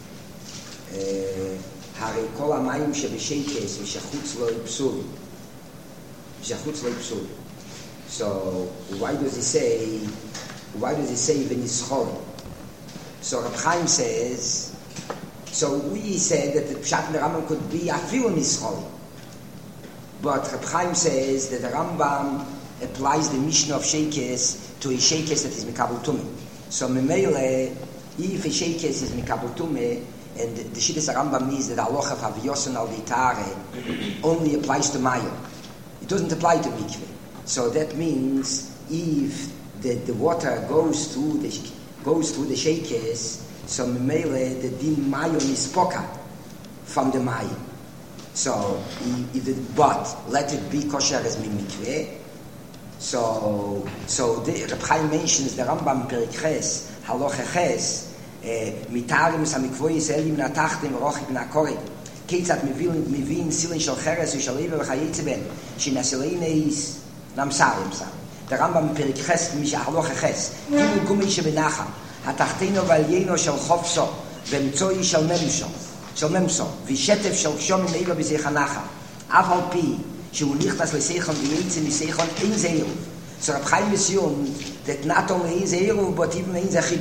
harei kol hamayim shebeshekes v'shachutz lo yipsul v'shachutz lo yipsul. So why does he say? Why does he say v'nischolim? So Reb Chaim says. So we said that the Pshat in the Rambam could be afilu nischolim, but Reb Chaim says that the Rambam applies the Mishnah of Sheikes to a Sheikes that is mikabel tumah. So memele, if a Sheikes is mikabel tumah, and the Shittas Rambam means that halacha of Havyoson al Ditare only applies to Mayon. It doesn't apply to mikveh. So that means if the, the water goes through the goes through the shakers, so memele the din mayon is poka from the mayim. So if it, but let it be kosher as mimikveh. So so the Reb Chaim mentions the Rambam Perek Ches halacha Ches mitarim samikvois elim natachtim rochik nakorim. Ketzat mivin mivin silin shel cheres shel lever v'chayitze ben shinasileines. Nam Sarim Sam. Der Rambam Perek Ches mich haloch Ches. Gimel gumi shebenacha. Hatachteno valyeno shel chofso v'mtzoi shel memso. Shel memso. V'shetef shel shom meiva b'zechanacha. Af al pi shehu nichtas l'seichon v'yetze m'seichon ein zeiruv. So Reb Chaim assumed that not only ein zeiruv but even ein zechib.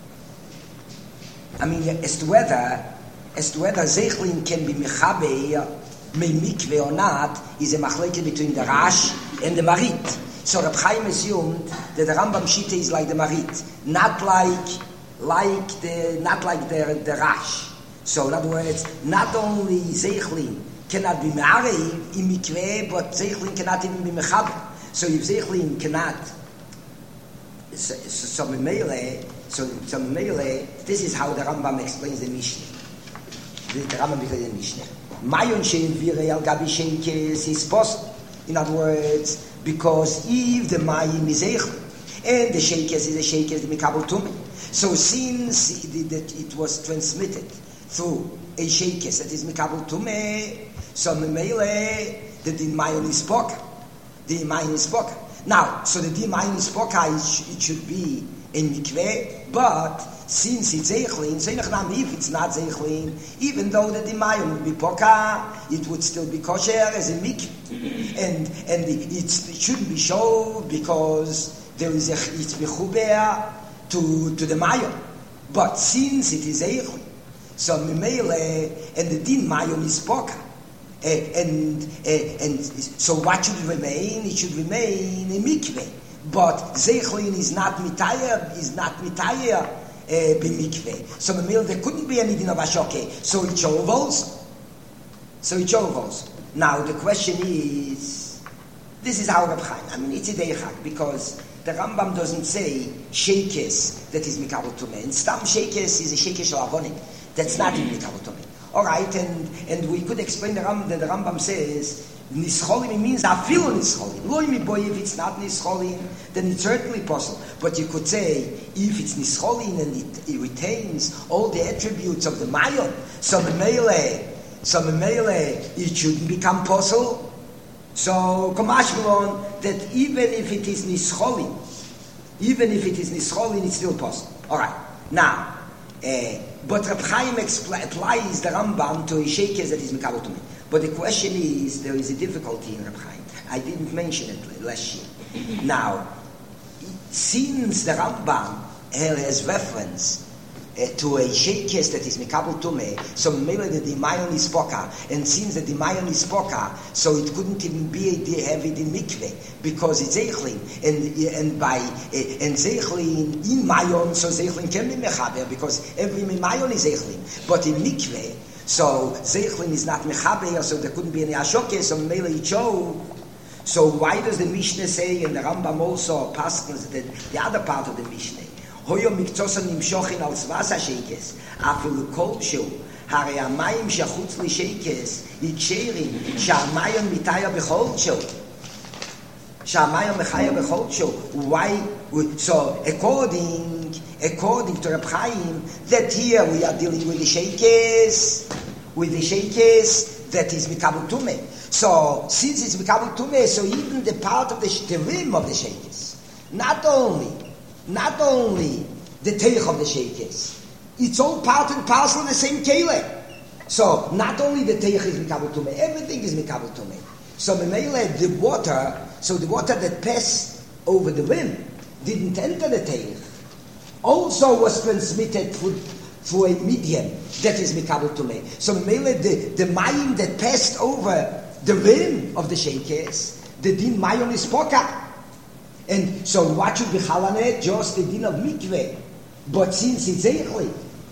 I mean, as to whether as to whether zeichlin can be mechabe mei mikveh or not is a machleke between the Rash and the Marit. So Reb Chaim assumed that the Rambam Shita is like the Marit, not like like the not like the the Rash. So in other words, not only Zeichlin cannot be Me'arev in Mikveh, but Zeichlin cannot even be Mechaber. So if Zeichlin cannot, so so Me'ele, so so Me'ele, this is how the Rambam explains the Mishnah. The, the Rambam explains the Mishnah. Mayon shein v'rei al gabi sheikes is possible. In other words, because if the mayim is eichel and the sheikes is a sheikes the mikabel tumah, so since it, that it was transmitted through a sheikes that is mikabel tumah, so memele the din mayim is poka, the mayim is poka. Now, so the din mayim is poka, it should be in mikveh, but since it's zeichlin, so if it's not zeichlin, even though the dimayim would be poka, it would still be kosher as a mikveh, and and it's, it shouldn't be shov because there is a it's mechuber to to the mayim. But since it is zeichlin, so memele and the din mayim is poka, uh, and uh, and so what should remain? It should remain a mikveh. But zeichlin is not mitayah, is not mitayah uh, b'mikveh. So there couldn't be any din of ashoke. So it shovels. So it shovels. Now the question is, this is how Reb Chaim. I mean, it's a deichak because the Rambam doesn't say shekes that is mikabel tumeh. And stam shekes is a shekes of avonim. That's not in mikabel tumeh. All right, and and we could explain the Rambam that the Rambam says nischolim means afilu nischolim. Lo mi boy, if it's not nischolim, then it's certainly possible. But you could say if it's nischolim and it, it retains all the attributes of the mayon, so memele, so memele, it shouldn't become possible. So Kamash Malon, that even if it is nischolim, even if it is nischolim, it's still possible. All right, now. Uh, but Reb Chaim expl- applies the Rambam to a shekes that is mikabel tumeh. But the question is, there is a difficulty in Reb Chaim. I didn't mention it last year. Now, since the Rambam has reference uh, to a shekes that is mikabel tumeh, so maybe the dimayon is poka, and since the dimayon is poka, so it couldn't even be a have it in mikveh because it's zeichlin, and and by uh, and zeichlin in mayon, so zeichlin can be mechaber because every mayon is zeichlin, but in mikveh, so zeichlin is not mechaber, so there couldn't be any ashokes, so maybe it showed. So why does the Mishnah say, and the Rambam also passes the, the other part of the Mishnah? Hoyo miktosan nimshochin al tzvasa shekes, afilu kol shu, hare amayim shachutz li shekes, yiksherim, sha'amayim mitaya bechol shu, sha'amayim mechaya bechol shu. Why? So according, according to Reb Chaim, that here we are dealing with the shekes, with the shekes that is mikabel tumeh. So since it's mikabel tumeh, so even the part of the, the rim of the shekes, not only Not only the teich of the shekes, it's all part and parcel of the same kele. So not only the teich is mikabel tumeh, everything is mikabel tumeh. So memele the water, so the water that passed over the rim didn't enter the teich, also was transmitted through, through a medium that is mikabel tumeh. So memele the the mayim that passed over the rim of the shekes, the din mayon is poka. And so what should be chalanet? Just the din of mikveh. But since it's zeichlin,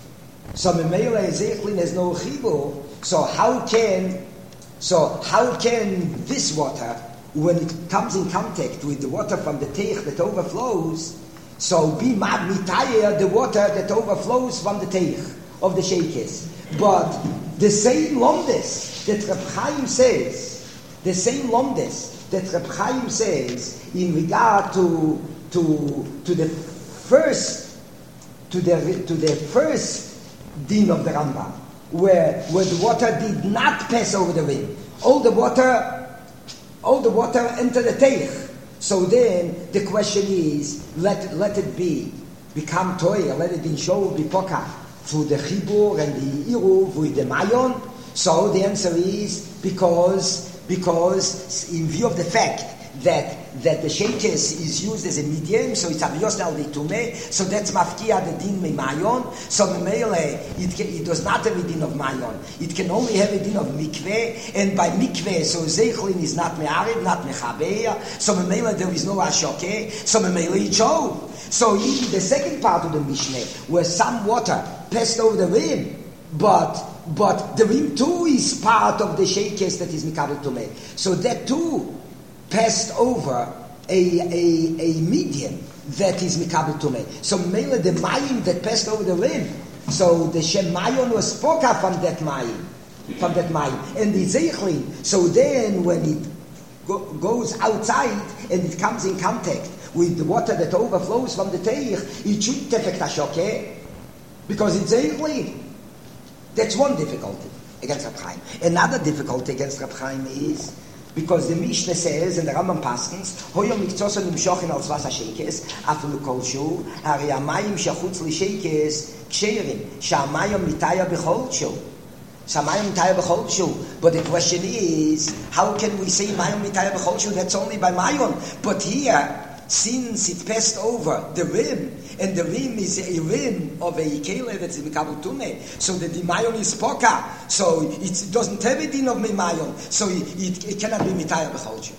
so memele zeichlin has no chibur. So how can, so how can this water, when it comes in contact with the water from the teich that overflows, so be mitayeh the water that overflows from the teich of the shekes? But the same lomdes that Reb Chaim says, the same lomdes that Reb Chaim says in regard to to to the first to the to the first din of the Rambam, where where the water did not pass over the rim, all the water all the water entered the teich. So then the question is, let let it be become toy, let it in show be poka through the chibur and the iruv with the mayon. So the answer is because because in view of the fact that that the shekes is used as a medium, so it's aviyos al tumeh, so that's mafkia the din me mayon. So memele it it does not have a din of mayon. It can only have a din of mikveh, and by mikveh, so zeichlin is not me'arid, not mechaber. So memele there is no ashoke. So memele it showed. So even the second part of the Mishnah, where some water passed over the rim, but but the rim too is part of the shekes that is mikabel tumeh. So that too passed over a, a, a medium that is mikabel tumeh. So mainly the mayim that passed over the rim, so the shem mayon was spoka from that mayim, from that mayim, and the zeichlin. So then when it go, goes outside and it comes in contact with the water that overflows from the teich, it shouldn't affect ashoke because it's zeichlin. That's one difficulty against Reb Chaim. Another difficulty against Reb Chaim is because the Mishnah says in the Rambam Paskins, Hoyo miktoson nimshochin al tzvasa shekes, afilu kol shu, hari amayim shachutz li shekes ksherim, sha'amayim mitaya b'chol shu. Sha'amayim mitaya b'chol shu. But the question is, how can we say mayim mitaya b'chol shu? That's only by mayon. But here, since it passed over the rim, and the rim is a rim of a kele that's in mikabel tumeh, so the mayon is poka, so it doesn't have a din of mayon, so it, it, it cannot be mitaya b'chol shu.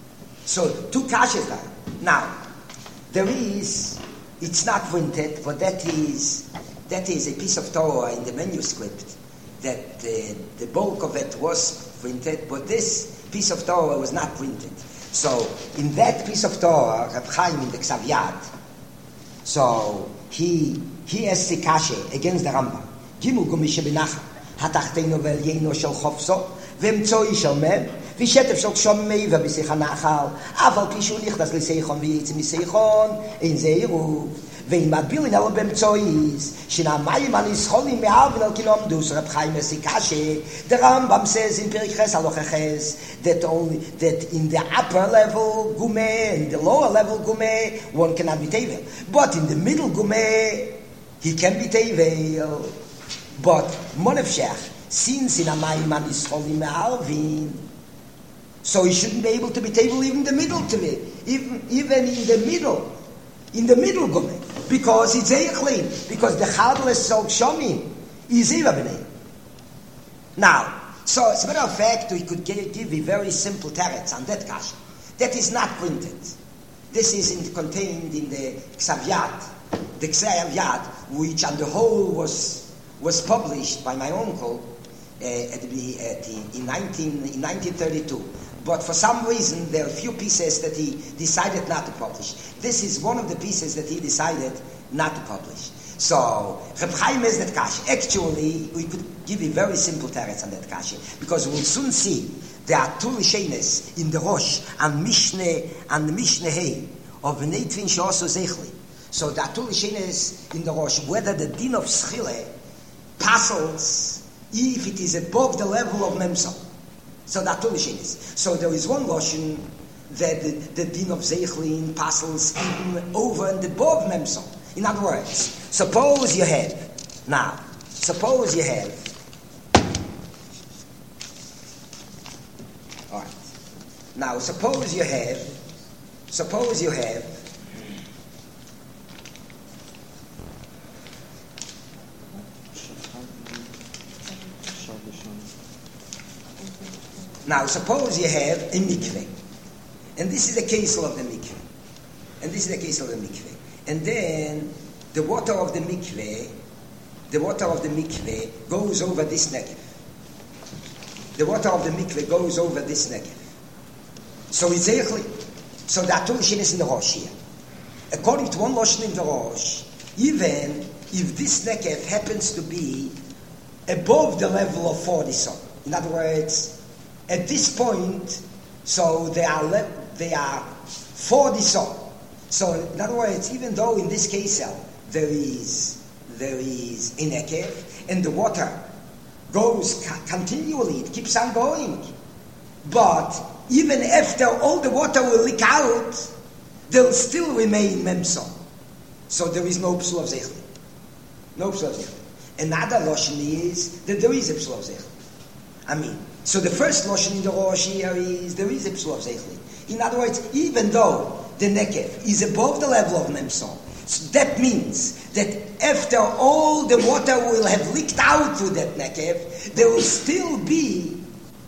So two kashas there. Now there is, it's not printed, but that is that is a piece of Torah in the manuscript that uh, the bulk of it was printed, but this piece of Torah was not printed. So, in that piece of Torah, Reb Chaim in the Ksav Yad, so he he has the kashe against the Rambam. Gimel gumishe benacham hatachtenu ve'elyeinu shel chofso ve'emtzoi shel mem v'shetef shel shomei ve'bisich hanachal aval pi shu nichnas l'seichon v'yitzi miseichon ein zeiruv ve'im madbilin elo be'emtzois shina mayim anischolim me'avin al kilom dus Reb Chaim has the kashe. The Rambam says in Perik Ches Halacha Ches that only that in the upper level gumeh and the lower level gumeh one cannot be tevel, but in the middle gumeh he can be tevel. But monefshech, since in a mayim anischolim me'avin, so he shouldn't be able to be tevel even the middle to it, even even in the middle, in the middle gumeh, because it's eichlin, because the chadles sol shomim is eva b'nei. Now, so as a matter of fact, we could give, give a very simple teretz on that kasha. That is not printed. This is in, contained in the Ksav Yad, the Ksav Yad, which on the whole was was published by my uncle uh, at the, at the, in, nineteen, in nineteen thirty-two. But for some reason, there are a few pieces that he decided not to publish. This is one of the pieces that he decided not to publish. So, Reb Chaim is that kasha. Actually, we could give a very simple teretz on that kasha, because we'll soon see there are two rishenes in the Rosh and Mishnah and Mishnah Hey of Bnei Tvin She'osu Zeichli. So there are two rishenes in the Rosh whether the din of Schile passes if it is above the level of Memso. So there are two rishenes. So there is one Loshen that the, the din of Zeichlin passes even over and above Memso. In other words, suppose you have, now, suppose you have, all right, now suppose you have, suppose you have, now suppose you have a mikveh, and this is the case of the mikveh, and this is the case of the mikveh. And then the water of the mikveh, the water of the mikveh goes over this negev. The water of the mikveh goes over this negev. So it's eichli. So there are two rishenes in the Rosh here. According to one Loshen in the Rosh, even if this negev happens to be above the level of forty son, in other words, at this point, so they are le- they are forty son. So, in other words, even though in this case there is there is a nekev and the water goes ca- continually, it keeps on going, but even after all the water will leak out, there will still remain memso. So there is no psul of zechli, no psul of zechli. Another loshen is that there is a psul of zechli. I mean, so the first loshen in the Rosh here is there is a psul of zechli. In other words, even though the nekev is above the level of memso, so that means that after all the water will have leaked out through that nekev, there will still be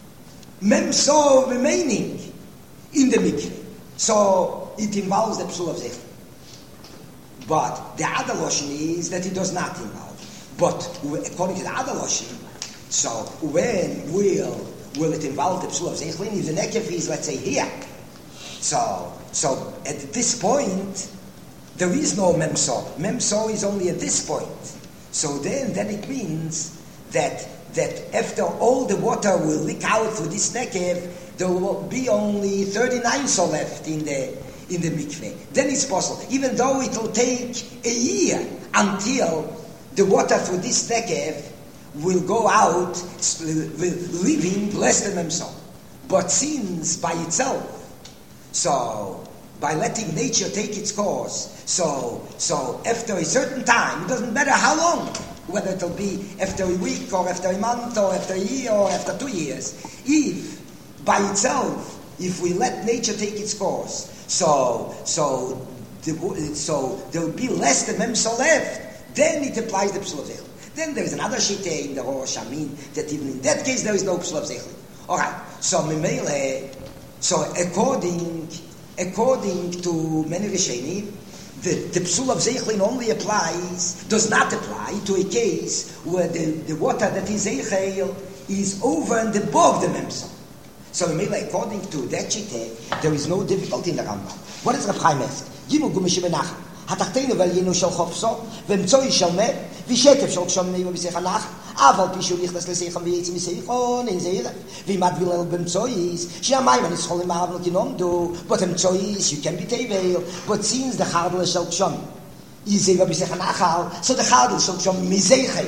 memso remaining in the mikveh. So it involves the psul of zechli. But the other loshen is that it does not involve. But according to the other loshen, so when will will it involve the psul of zechli? If the nekev is, let's say, here, so so at this point there is no memso. Memso is only at this point. So then then it means that that after all the water will leak out through this nekev, there will be only thirty-nine so left in the in the mikveh. Then it's possible, even though it will take a year until the water through this nekev will go out, leaving less than memso. But since by itself, so by letting nature take its course, so so after a certain time, it doesn't matter how long, whether it'll be after a week or after a month or after a year or after two years, if by itself, if we let nature take its course, so so the, so there will be less than memso left, then it applies the psul of zechli. Then there is another shiteh in the Rosh, I mean, that even in that case there is no psul of zechli. All right, so memele, so according according to many rishenim, the, the psul of zeichlin only applies, does not apply to a case where the, the water that is zeichel is over and above the memso. So according to that shite, there is no difficulty in the Rambam. What is Reb Chaim ask? Gimel gumish benach. התחתינו ועליינו של חופסו, ומצוי של מת, ושקף של גשומי ובשיח הנח, אבל פישו נכנס לשיחם ויצא משיחון, אין זה יראה. ואם הדביל אל במצויס, שהמים הנסחולים מהבנו כנומדו, but מצויס, you can be table, but since the חרדל של גשומי, איזה ובשיח הנחל, so the חרדל של גשומי מזיחי.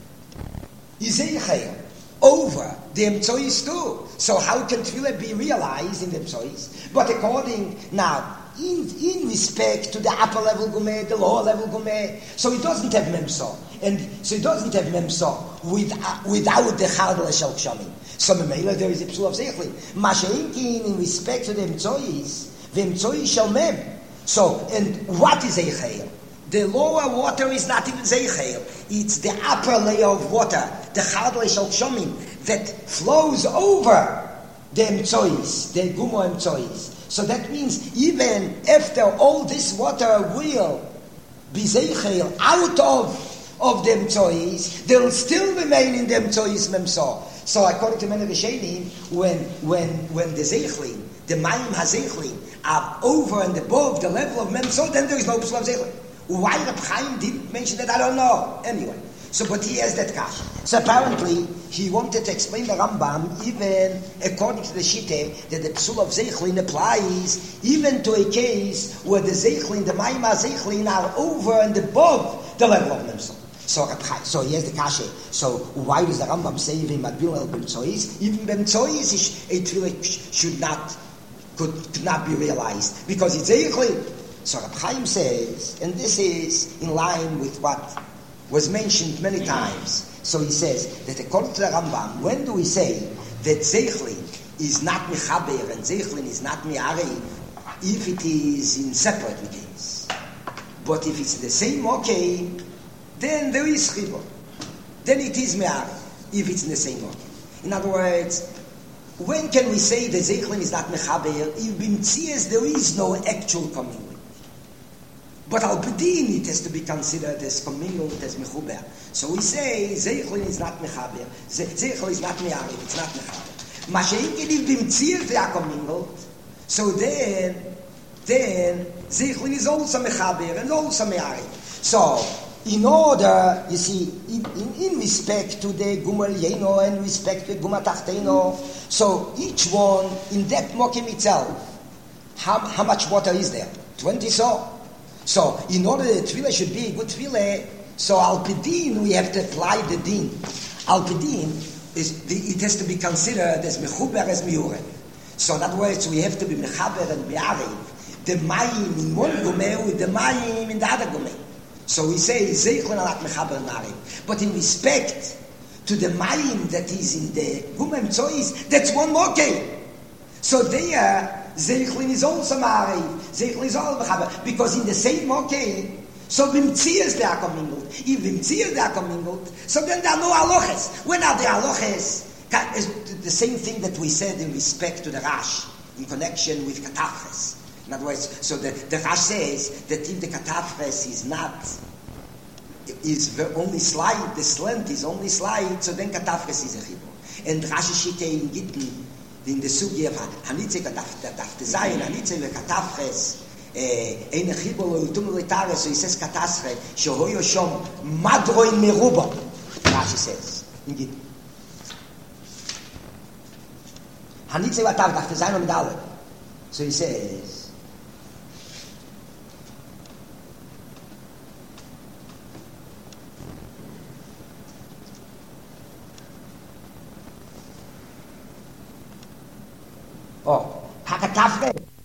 Izeichel over the Emtsois too. So how can Tefillah be realized in the Emtsois? But according now, in, in respect to the upper level Gumeh, the lower level Gumeh, so it doesn't have Memso. And so it doesn't have Memso with, uh, without the Chardal Shel Kshamim. So Memela there is a Psul of Zeichli. Masha'inkin in respect to the Emtsois, the Emtsois Shel Mem. So, and what is Eichel? The lower water is not even Zeichel. It's the upper layer of water, the Chardal Shel Kshamim, that flows over the Emtsois, the Gumo Emtsois. So that means even after all this water will be Zeichel out of, of the Emtsois, they will still remain in the Emtsois Memso. So according to many Rishonim, when, when, when the Zeichlin, the Mayim HaZeichlin, are over and above the level of Memso, then there is no Psul of Zeichlin. Why Reb Chaim didn't mention that, I don't know. Anyway, so but he has that kash. So apparently, he wanted to explain the Rambam even according to the Shittah that the Psul of Zeichlin applies even to a case where the Zeichlin, the Mayim HaZeichlin are over and above the level of Memso. So Reb Chaim, so he has the kasha. So why does the Rambam say even Madbil el B'Mtsois? Even B'Mtsois a tefillah should not could, could not be realized because it's Zeichlin. So Reb Chaim says, and this is in line with what was mentioned many times. So he says that according to the Rambam, when do we say that Zeichlin is not Mechaber and Zeichlin is not Me'arev if it is in separate case? But if it's the same okay, then there is Chibur. Then it is Me'arev if it's in the same okay. In other words, when can we say that Zeichlin is not Mechaber if B'Mtzias there is no actual communion? But al B'din it has to be considered as commingled, as mechuber. So we say Zeichlin is not mechaber, Zeichlin is not me'arev, it's not mechaber. Masha'inkin if b'mtzias they are commingled, so then, then Zeichlin is also mechaber and also me'arev. So in order, you see, in, in, in respect to the Gumel Yeno and respect to the Gumel Tachteno, so each one in that mokim itself, how, how much water is there? Twenty so. So, in order that tefillah should be a good tefillah, so al pidin we have to apply the din. Al pidin is the, it has to be considered as mechuber as miurev. So, in other words, we have to be mechaber and me'arev. The mayim in one gomeh with the mayim in the other gomeh. So we say zeichlin alat mechaber and me'arev. But in respect to the mayim that is in the gomeh mtzois, that's one more case. So there. Zeichlin is also Ma'arev. Zeichlin is all Mechaber. Because in the same okay, so B'Mtzias they are commingled. If B'Mtzias they are commingled, so then there are no haloches. When are the haloches? The same thing that we said in respect to the Rash, in connection with Katafres. In other words, so the, the Rash says that if the Katafres is not, is only slight, the slant is only slight, so then Katafres is a Chibur. And Rashi Shite in Gittin, in the sugi of Hanitze Katafte Zayin, Hanitze Katafres, Eine Chibur Utum Litare, so he says Katasre, Shehoyo Shom Madroin Meruba, Rashi says, in Gittin. Hanitze Katafte Zayin Medale. So he says, oh, Hakatafre.